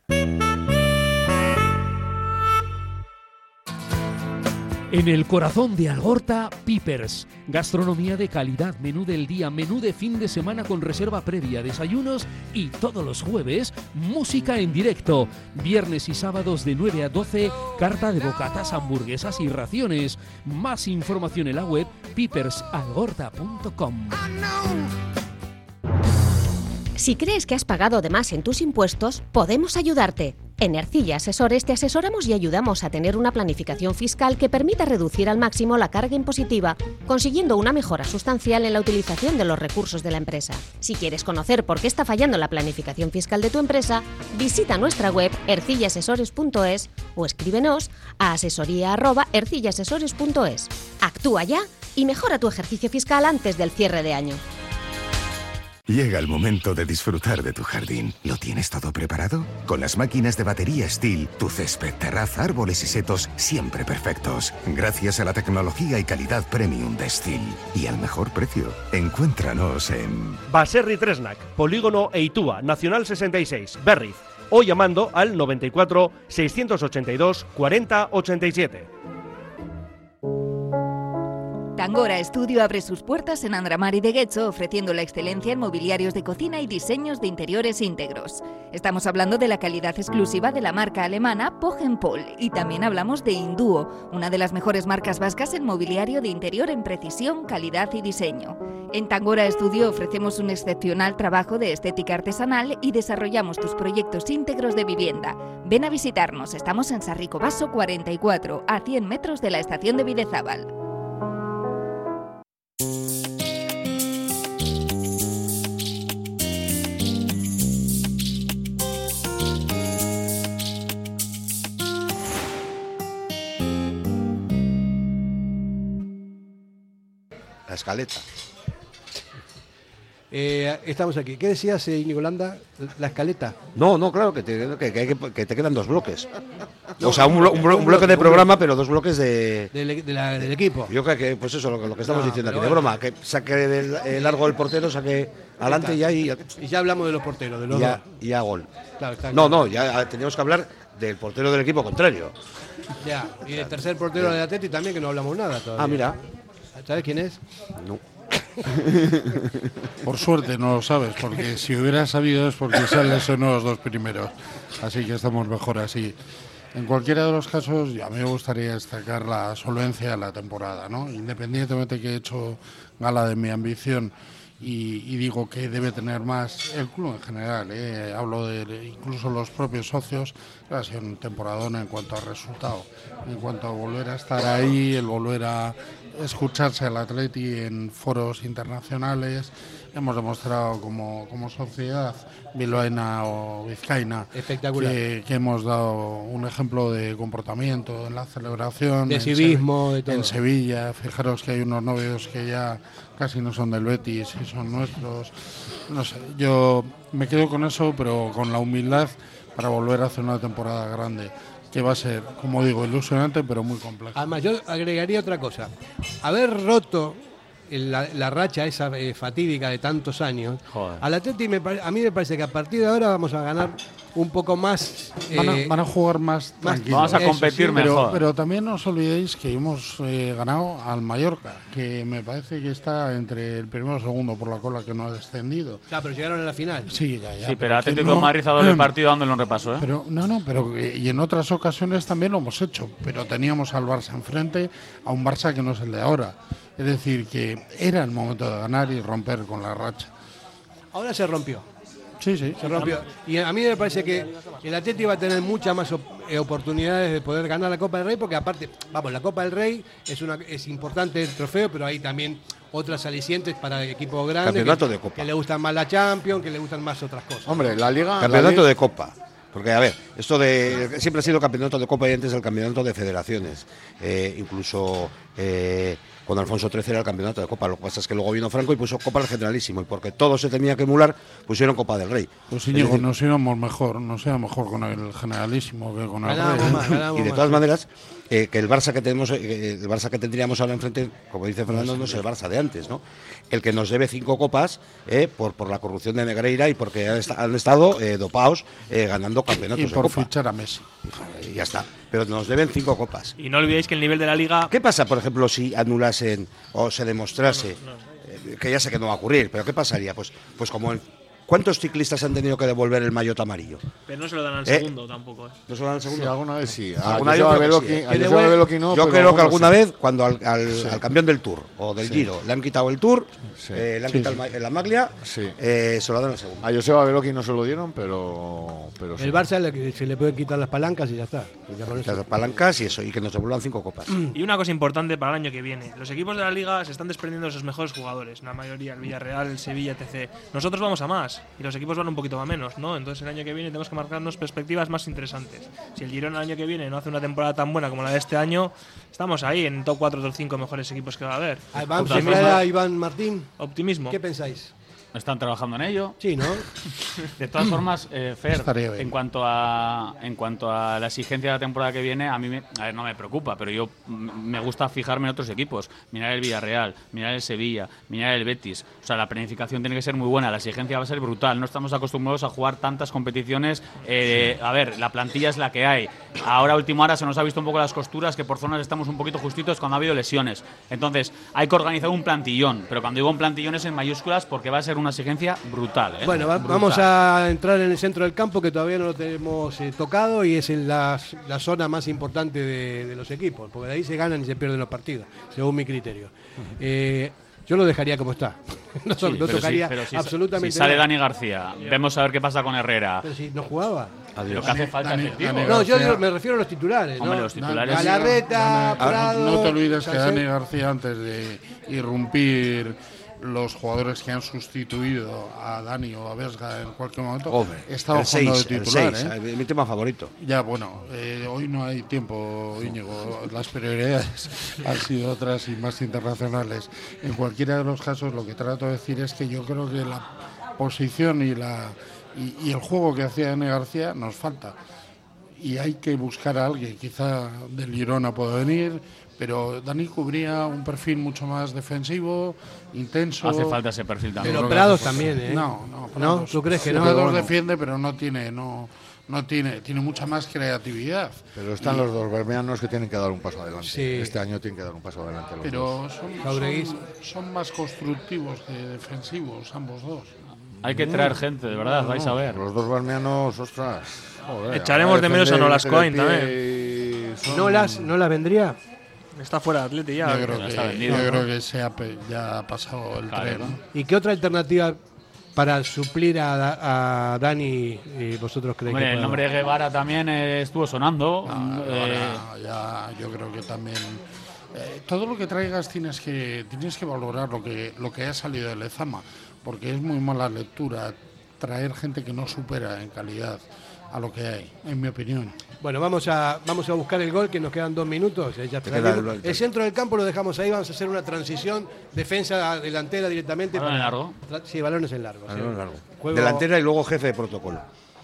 En el corazón de Algorta, Pipers. Gastronomía de calidad, menú del día, menú de fin de semana con reserva previa, desayunos y todos los jueves, música en directo. Viernes y sábados de nueve a doce, carta de bocatas, hamburguesas y raciones. Más información en la web pipers algorta punto com. Si crees que has pagado de más en tus impuestos, podemos ayudarte. En Ercilla Asesores te asesoramos y ayudamos a tener una planificación fiscal que permita reducir al máximo la carga impositiva, consiguiendo una mejora sustancial en la utilización de los recursos de la empresa. Si quieres conocer por qué está fallando la planificación fiscal de tu empresa, visita nuestra web ercilla asesores punto es o escríbenos a asesoría arroba ercilla asesores punto es. Actúa ya y mejora tu ejercicio fiscal antes del cierre de año. Llega el momento de disfrutar de tu jardín. ¿Lo tienes todo preparado? Con las máquinas de batería Steel, tu césped, terraza, árboles y setos siempre perfectos. Gracias a la tecnología y calidad premium de Steel. Y al mejor precio. Encuéntranos en Baserri Tresnac, Polígono Eitúa, Nacional sesenta y seis, Berriz. O llamando al noventa y cuatro, seiscientos ochenta y dos, cuarenta, ochenta y siete. Tangora Estudio abre sus puertas en Andramari de Guecho, ofreciendo la excelencia en mobiliarios de cocina y diseños de interiores íntegros. Estamos hablando de la calidad exclusiva de la marca alemana Pogenpol y también hablamos de Induo, una de las mejores marcas vascas en mobiliario de interior en precisión, calidad y diseño. En Tangora Estudio ofrecemos un excepcional trabajo de estética artesanal y desarrollamos tus proyectos íntegros de vivienda. Ven a visitarnos, estamos en Sarrico Baso cuarenta y cuatro, a cien metros de la estación de Bidezábal. La escaleta. Eh, estamos aquí. ¿Qué decías, eh, Íñigo Landa? ¿La escaleta? No, no, claro, que te, que, que, que te quedan dos bloques. O sea, un, blo, un, blo, un bloque de programa, pero dos bloques de... Del, de la, del equipo. Yo creo que, pues eso, lo, lo que estamos no, diciendo aquí, bueno. de broma, que saque del, el largo del portero, saque adelante y ya... Y, y ya hablamos de los porteros, de los y ya, dos. y ya gol. Claro, está no, claro. no, ya teníamos que hablar del portero del equipo contrario. Ya, y del tercer portero de Atleti también, que no hablamos nada todavía. Ah, mira. ¿Sabes quién es? No. Por suerte no lo sabes, porque si hubiera sabido es porque se han lesionado los dos primeros. Así que estamos mejor así. En cualquiera de los casos, a mí me gustaría destacar la solvencia de la temporada, ¿no? Independientemente que he hecho gala de mi ambición y, y digo que debe tener más el club en general, ¿eh? Hablo de incluso los propios socios, ha sido un temporadón en cuanto a resultado, en cuanto a volver a estar ahí, el volver a escucharse al Atleti en foros internacionales. Hemos demostrado como, como sociedad bilbaína o vizcaína espectacular que, que hemos dado un ejemplo de comportamiento en la celebración, de en civismo, Se- de todo. en Sevilla. Fijaros que hay unos novios que ya casi no son del Betis y son nuestros. No sé, yo me quedo con eso, pero con la humildad para volver a hacer una temporada grande, que va a ser, como digo, ilusionante, pero muy compleja. Además, yo agregaría otra cosa. Haber roto la, la racha esa eh, fatídica de tantos años, Joder. al Atleti me pare- a mí me parece que a partir de ahora vamos a ganar un poco más. Van a, eh, van a jugar más, más tranquilos. Vamos a Eso competir sí, mejor. Pero, pero también no os olvidéis que hemos eh, ganado al Mallorca, que me parece que está entre el primero y el segundo por la cola, que no ha descendido. Ya, pero llegaron a la final. Sí, ya, ya. Sí, pero Atlético no- de Madrid ha dado el partido dándole un repaso, ¿eh? Pero no, no, pero eh, y en otras ocasiones también lo hemos hecho, pero teníamos al Barça enfrente, a un Barça que no es el de ahora. Es decir, que era el momento de ganar y romper con la racha. Ahora se rompió. Sí, sí. Se rompió. Y a mí me parece que el Atleti va a tener muchas más op- eh, oportunidades de poder ganar la Copa del Rey, porque aparte, vamos, la Copa del Rey es una es importante el trofeo, pero hay también otras alicientes para equipos grandes. Campeonato que, de Copa. Que le gustan más la Champions, que le gustan más otras cosas. Hombre, la Liga... Campeonato la liga- de Copa. Porque, a ver, esto de siempre ha sido campeonato de Copa y antes el campeonato de federaciones. Eh, incluso eh, con Alfonso trece era el campeonato de Copa. Lo que pasa es que luego vino Franco y puso Copa al Generalísimo. Y porque todo se tenía que emular, pusieron Copa del Rey. Pues Es Íñigo, decir, nos íbamos mejor, nos íbamos mejor con el Generalísimo que con el Ganábamos Rey. más, ganábamos y de más. todas maneras, eh, que el Barça que tenemos, eh, el Barça que tendríamos ahora enfrente, como dice Fernando, no es el Barça de antes, ¿no? El que nos debe cinco copas eh, por, por la corrupción de Negreira y porque han, esta- han estado eh, dopados eh, ganando campeonatos Y de por Copa. fichar a Messi. Y ya está. Pero nos deben cinco copas. Y no olvidéis que el nivel de la liga... ¿Qué pasa, por ejemplo, si anulasen o se demostrase, eh, que ya sé que no va a ocurrir, pero qué pasaría? Pues, pues como en ¿Cuántos ciclistas han tenido que devolver el maillot amarillo? Pero no se lo dan al ¿Eh? segundo tampoco. ¿eh? ¿No se lo dan al segundo? Sí, alguna vez sí. Ah, A alguna Joseba vez yo creo que Beloki- sí. a Que Joseba devuelve- Beloki no, yo pero creo que algunos alguna sí. vez, cuando al, al- Sí. al campeón del Tour o del Sí. Giro le han quitado el Tour, Sí. eh, le han Sí, quitado sí. el ma- la maglia, Sí. eh, se lo dan al segundo. A Joseba Beloki no se lo dieron, pero, pero sí. El Barça le- se le pueden quitar las palancas y ya está. Y ya con eso. Las palancas y eso, y que nos devuelvan cinco copas. Y una cosa importante para el año que viene. Los equipos de la Liga se están desprendiendo de sus mejores jugadores. La mayoría, el Villarreal, el Sevilla, etcétera. Nosotros vamos a más y los equipos van un poquito a menos, ¿no? Entonces el año que viene tenemos que marcarnos perspectivas más interesantes. Si el Girona el año que viene no hace una temporada tan buena como la de este año, estamos ahí en top cuatro o top cinco mejores equipos que va a haber. Ah, vamos a Optimismo. traer a Iván Martín. Optimismo. ¿Qué pensáis? Están trabajando en ello. Sí, ¿no? De todas formas, eh, Fer, Estaría bien. en cuanto a en cuanto a la exigencia de la temporada que viene, a mí me, a ver, no me preocupa, pero yo mm, me gusta fijarme en otros equipos. Mirar el Villarreal, mirar el Sevilla, mirar el Betis. O sea, la planificación tiene que ser muy buena, la exigencia va a ser brutal. No estamos acostumbrados a jugar tantas competiciones. Eh, a ver, la plantilla es la que hay. Ahora, a última hora, se nos ha visto un poco las costuras, que por zonas estamos un poquito justitos cuando ha habido lesiones. Entonces, hay que organizar un plantillón. Pero cuando digo un plantillón es en mayúsculas porque va a ser una exigencia brutal. ¿eh? Bueno, va- Brutal. vamos a entrar en el centro del campo, que todavía no lo tenemos eh, tocado, y es en la, la zona más importante de, de los equipos, porque de ahí se ganan y se pierden los partidos, según mi criterio. Eh, yo lo dejaría como está. no Sí, no pero tocaría si- pero si, absolutamente si sale nada. Dani García, vemos a ver qué pasa con Herrera. Pero si no jugaba. Lo que hace falta Dani- efectivo. Dani No, yo García- digo- me refiero a los titulares. Hombre, ¿no? los titulares- Galarreta, Dani- Prado. no te olvides que Sánchez. Dani García, antes de irrumpir los jugadores que han sustituido a Dani o a Vesga en cualquier momento, Hombre, estaba el jugando seis, de el titular. seis, ¿eh? mi tema favorito. Ya, bueno, eh, hoy no hay tiempo, Íñigo. Las prioridades han sido otras y más internacionales. En cualquiera de los casos, lo que trato de decir es que yo creo que la posición y, la, y, y el juego que hacía Dani García nos falta. Y hay que buscar a alguien, quizá del Girona puede venir, pero Dani cubría un perfil mucho más defensivo, intenso. Hace falta ese perfil también. Pero Creo que Prados hace falta. también, ¿eh? No, no. ¿No? ¿Tú crees que no? Prados Bueno. defiende, pero no tiene, no, no tiene, tiene mucha más creatividad. Pero están Y- los dos bermeanos que tienen que dar un paso adelante. Sí. Este año tienen que dar un paso adelante los Pero dos. son, Jaureguis. son, son más constructivos que defensivos, ambos dos. Hay que traer gente, de verdad, vais a ver. Los dos bermeanos, ostras. joder, Echaremos de menos a defender, Nolas meter el Cohen pie también. y son- ¿No las, ¿No las vendría? Está fuera de Atleti ya. Yo creo ya que, está vendido, yo ¿no? creo que se ha, pe- ya ha pasado el Claro, tren. ¿no? ¿no? ¿Y qué otra alternativa para suplir a, Da- a Dani eh, vosotros creéis Hombre, que el puede nombre de haber? Guevara también eh, estuvo sonando. Ah, Eh, ahora ya, yo creo que también eh, todo lo que traigas tienes que tienes que valorar lo que lo que ha salido de Lezama, porque es muy mala lectura traer gente que no supera en calidad a lo que hay, en mi opinión. Bueno, vamos a, vamos a buscar el gol, que nos quedan dos minutos. eh, ya Te queda salimos. el- el centro del campo lo dejamos ahí, vamos a hacer una transición, defensa delantera directamente. ¿Balón en largo? Tra- Sí, balones en largo. sí. Balón largo. Juego- Delantera y luego jefe de protocolo.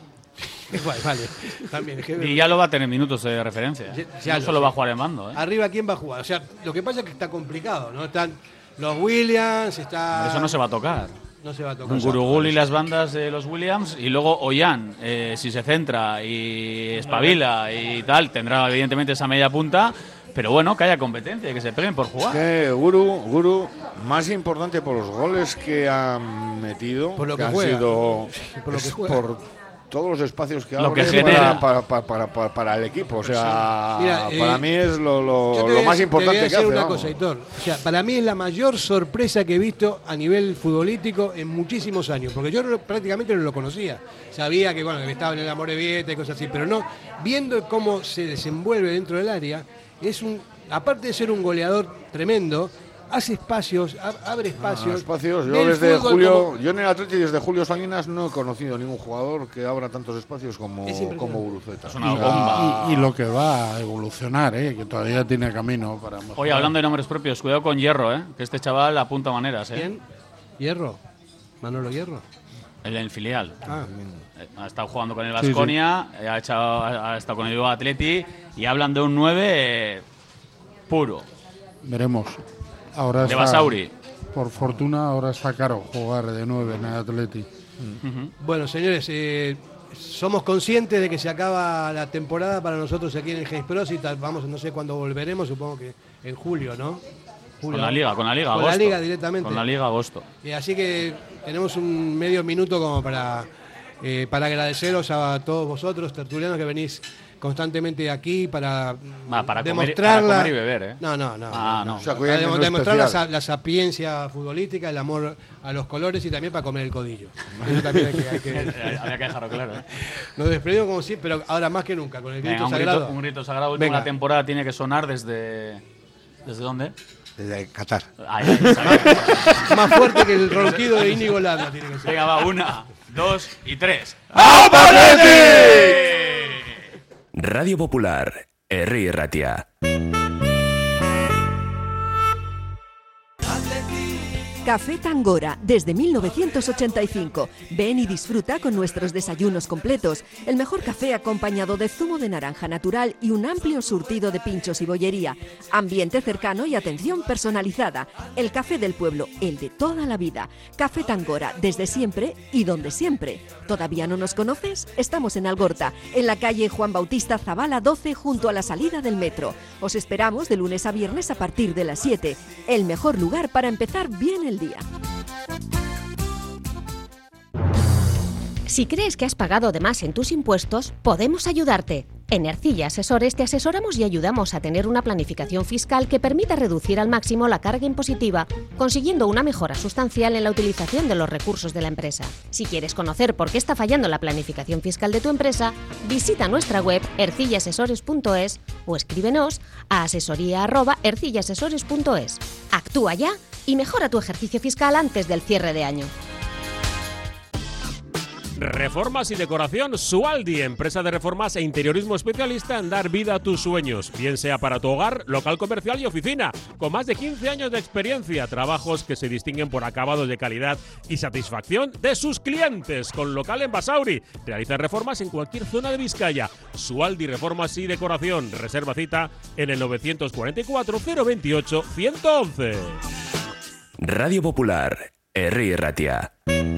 Vale, vale. También, es que- y ya lo va a tener minutos de referencia. Ya- ya no lo solo sé. va a jugar en mando. ¿eh? Arriba, ¿quién va a jugar? O sea, lo que pasa es que está complicado, ¿no? Están los Williams, está... Eso no se va a tocar. No se va a tocar. Gurugul y las bandas de los Williams, y luego Ollán, eh, si se centra y espabila y tal, tendrá evidentemente esa media punta, pero bueno, que haya competencia y que se peguen por jugar. Que Guru, Guru, más importante por los goles que han metido, Por lo que han juega. sido Por lo que es juega. por todos los espacios que Lo abre que genera. para, para, para, para, para el equipo. O sea, Mira, para eh, mí es lo, Yo lo, te lo voy a- más te importante voy a que decir hace. una vamos. cosa, Hitor. O sea, para mí es la mayor sorpresa que he visto a nivel futbolístico en muchísimos años, porque yo no- prácticamente no lo conocía. Sabía que bueno que estaba en el Amorebieta y cosas así, pero no, viendo cómo se desenvuelve dentro del área, es un, aparte de ser un goleador tremendo, hace espacios, ab- abre espacios. Ah, espacios. Yo ve el desde fútbol Julio, como- yo en el Atleti desde Julio Salinas no he conocido ningún jugador que abra tantos espacios como, Es impresionante. como Guruceta. Es una Y- bomba. Y, y lo que va a evolucionar, ¿eh? Que todavía tiene camino para mejorar. Oye, hablando de nombres propios, cuidado con Hierro, ¿eh? Que este chaval apunta maneras, ¿eh? ¿Quién? Hierro. Manolo Hierro. El del filial. Ah, Eh, Ha estado jugando con el Sí, sí. Baskonia, ha, echado- ha ha estado con el Bilbao Athletic y hablan de un nueve eh, puro. Veremos. Ahora De está- Basauri. Por fortuna, ahora está caro jugar de nueve en el Atleti. Ujú. Bueno, señores, eh, somos conscientes de que se acaba la temporada para nosotros aquí en el James Pros y tal. Vamos, no sé cuándo volveremos, supongo que en julio, ¿no? Con la Liga, con la Liga, con agosto. la Liga directamente. Con la Liga, agosto. Eh, así que tenemos un medio minuto como para, eh, para agradeceros a todos vosotros, tertulianos, que venís constantemente aquí para, ah, para demostrar comer, para la... comer y beber, ¿eh? No, no, no. Ah, no. no. O sea, para dem- demostrar la, la sapiencia futbolística, el amor a los colores y también para comer el codillo. Eso también hay que... Hay que... Había que dejarlo claro, ¿eh? Nos despedimos como siempre, pero ahora más que nunca, con el grito Venga, un sagrado. Grito, un grito sagrado. Última Venga. la temporada tiene que sonar desde... ¿Desde dónde? Desde Qatar. Ahí, ahí, Más fuerte que el ronquido de Íñigo Landa tiene que ser. Venga, va, una, dos y tres. ¡Atleti! Radio Popular, Herri Ratia. Café Tangora, desde mil novecientos ochenta y cinco. Ven y disfruta con nuestros desayunos completos. El mejor café acompañado de zumo de naranja natural y un amplio surtido de pinchos y bollería. Ambiente cercano y atención personalizada. El café del pueblo, el de toda la vida. Café Tangora, desde siempre y donde siempre. ¿Todavía no nos conoces? Estamos en Algorta, en la calle Juan Bautista Zavala doce, junto a la salida del metro. Os esperamos de lunes a viernes a partir de las siete. El mejor lugar para empezar bien el día. Si crees que has pagado de más en tus impuestos, podemos ayudarte. En Ercilla Asesores te asesoramos y ayudamos a tener una planificación fiscal que permita reducir al máximo la carga impositiva, consiguiendo una mejora sustancial en la utilización de los recursos de la empresa. Si quieres conocer por qué está fallando la planificación fiscal de tu empresa, visita nuestra web ercilla asesores punto es o escríbenos a asesoría arroba ercilla asesores punto es. Actúa ya y mejora tu ejercicio fiscal antes del cierre de año. Reformas y decoración Sualdi, empresa de reformas e interiorismo especialista en dar vida a tus sueños, bien sea para tu hogar, local comercial y oficina, con más de quince años de experiencia, trabajos que se distinguen por acabados de calidad y satisfacción de sus clientes, con local en Basauri. Realiza reformas en cualquier zona de Vizcaya. Sualdi Reformas y Decoración, reserva cita en el novecientos cuarenta y cuatro, cero veintiocho, ciento once. Radio Popular, Herri Ratia.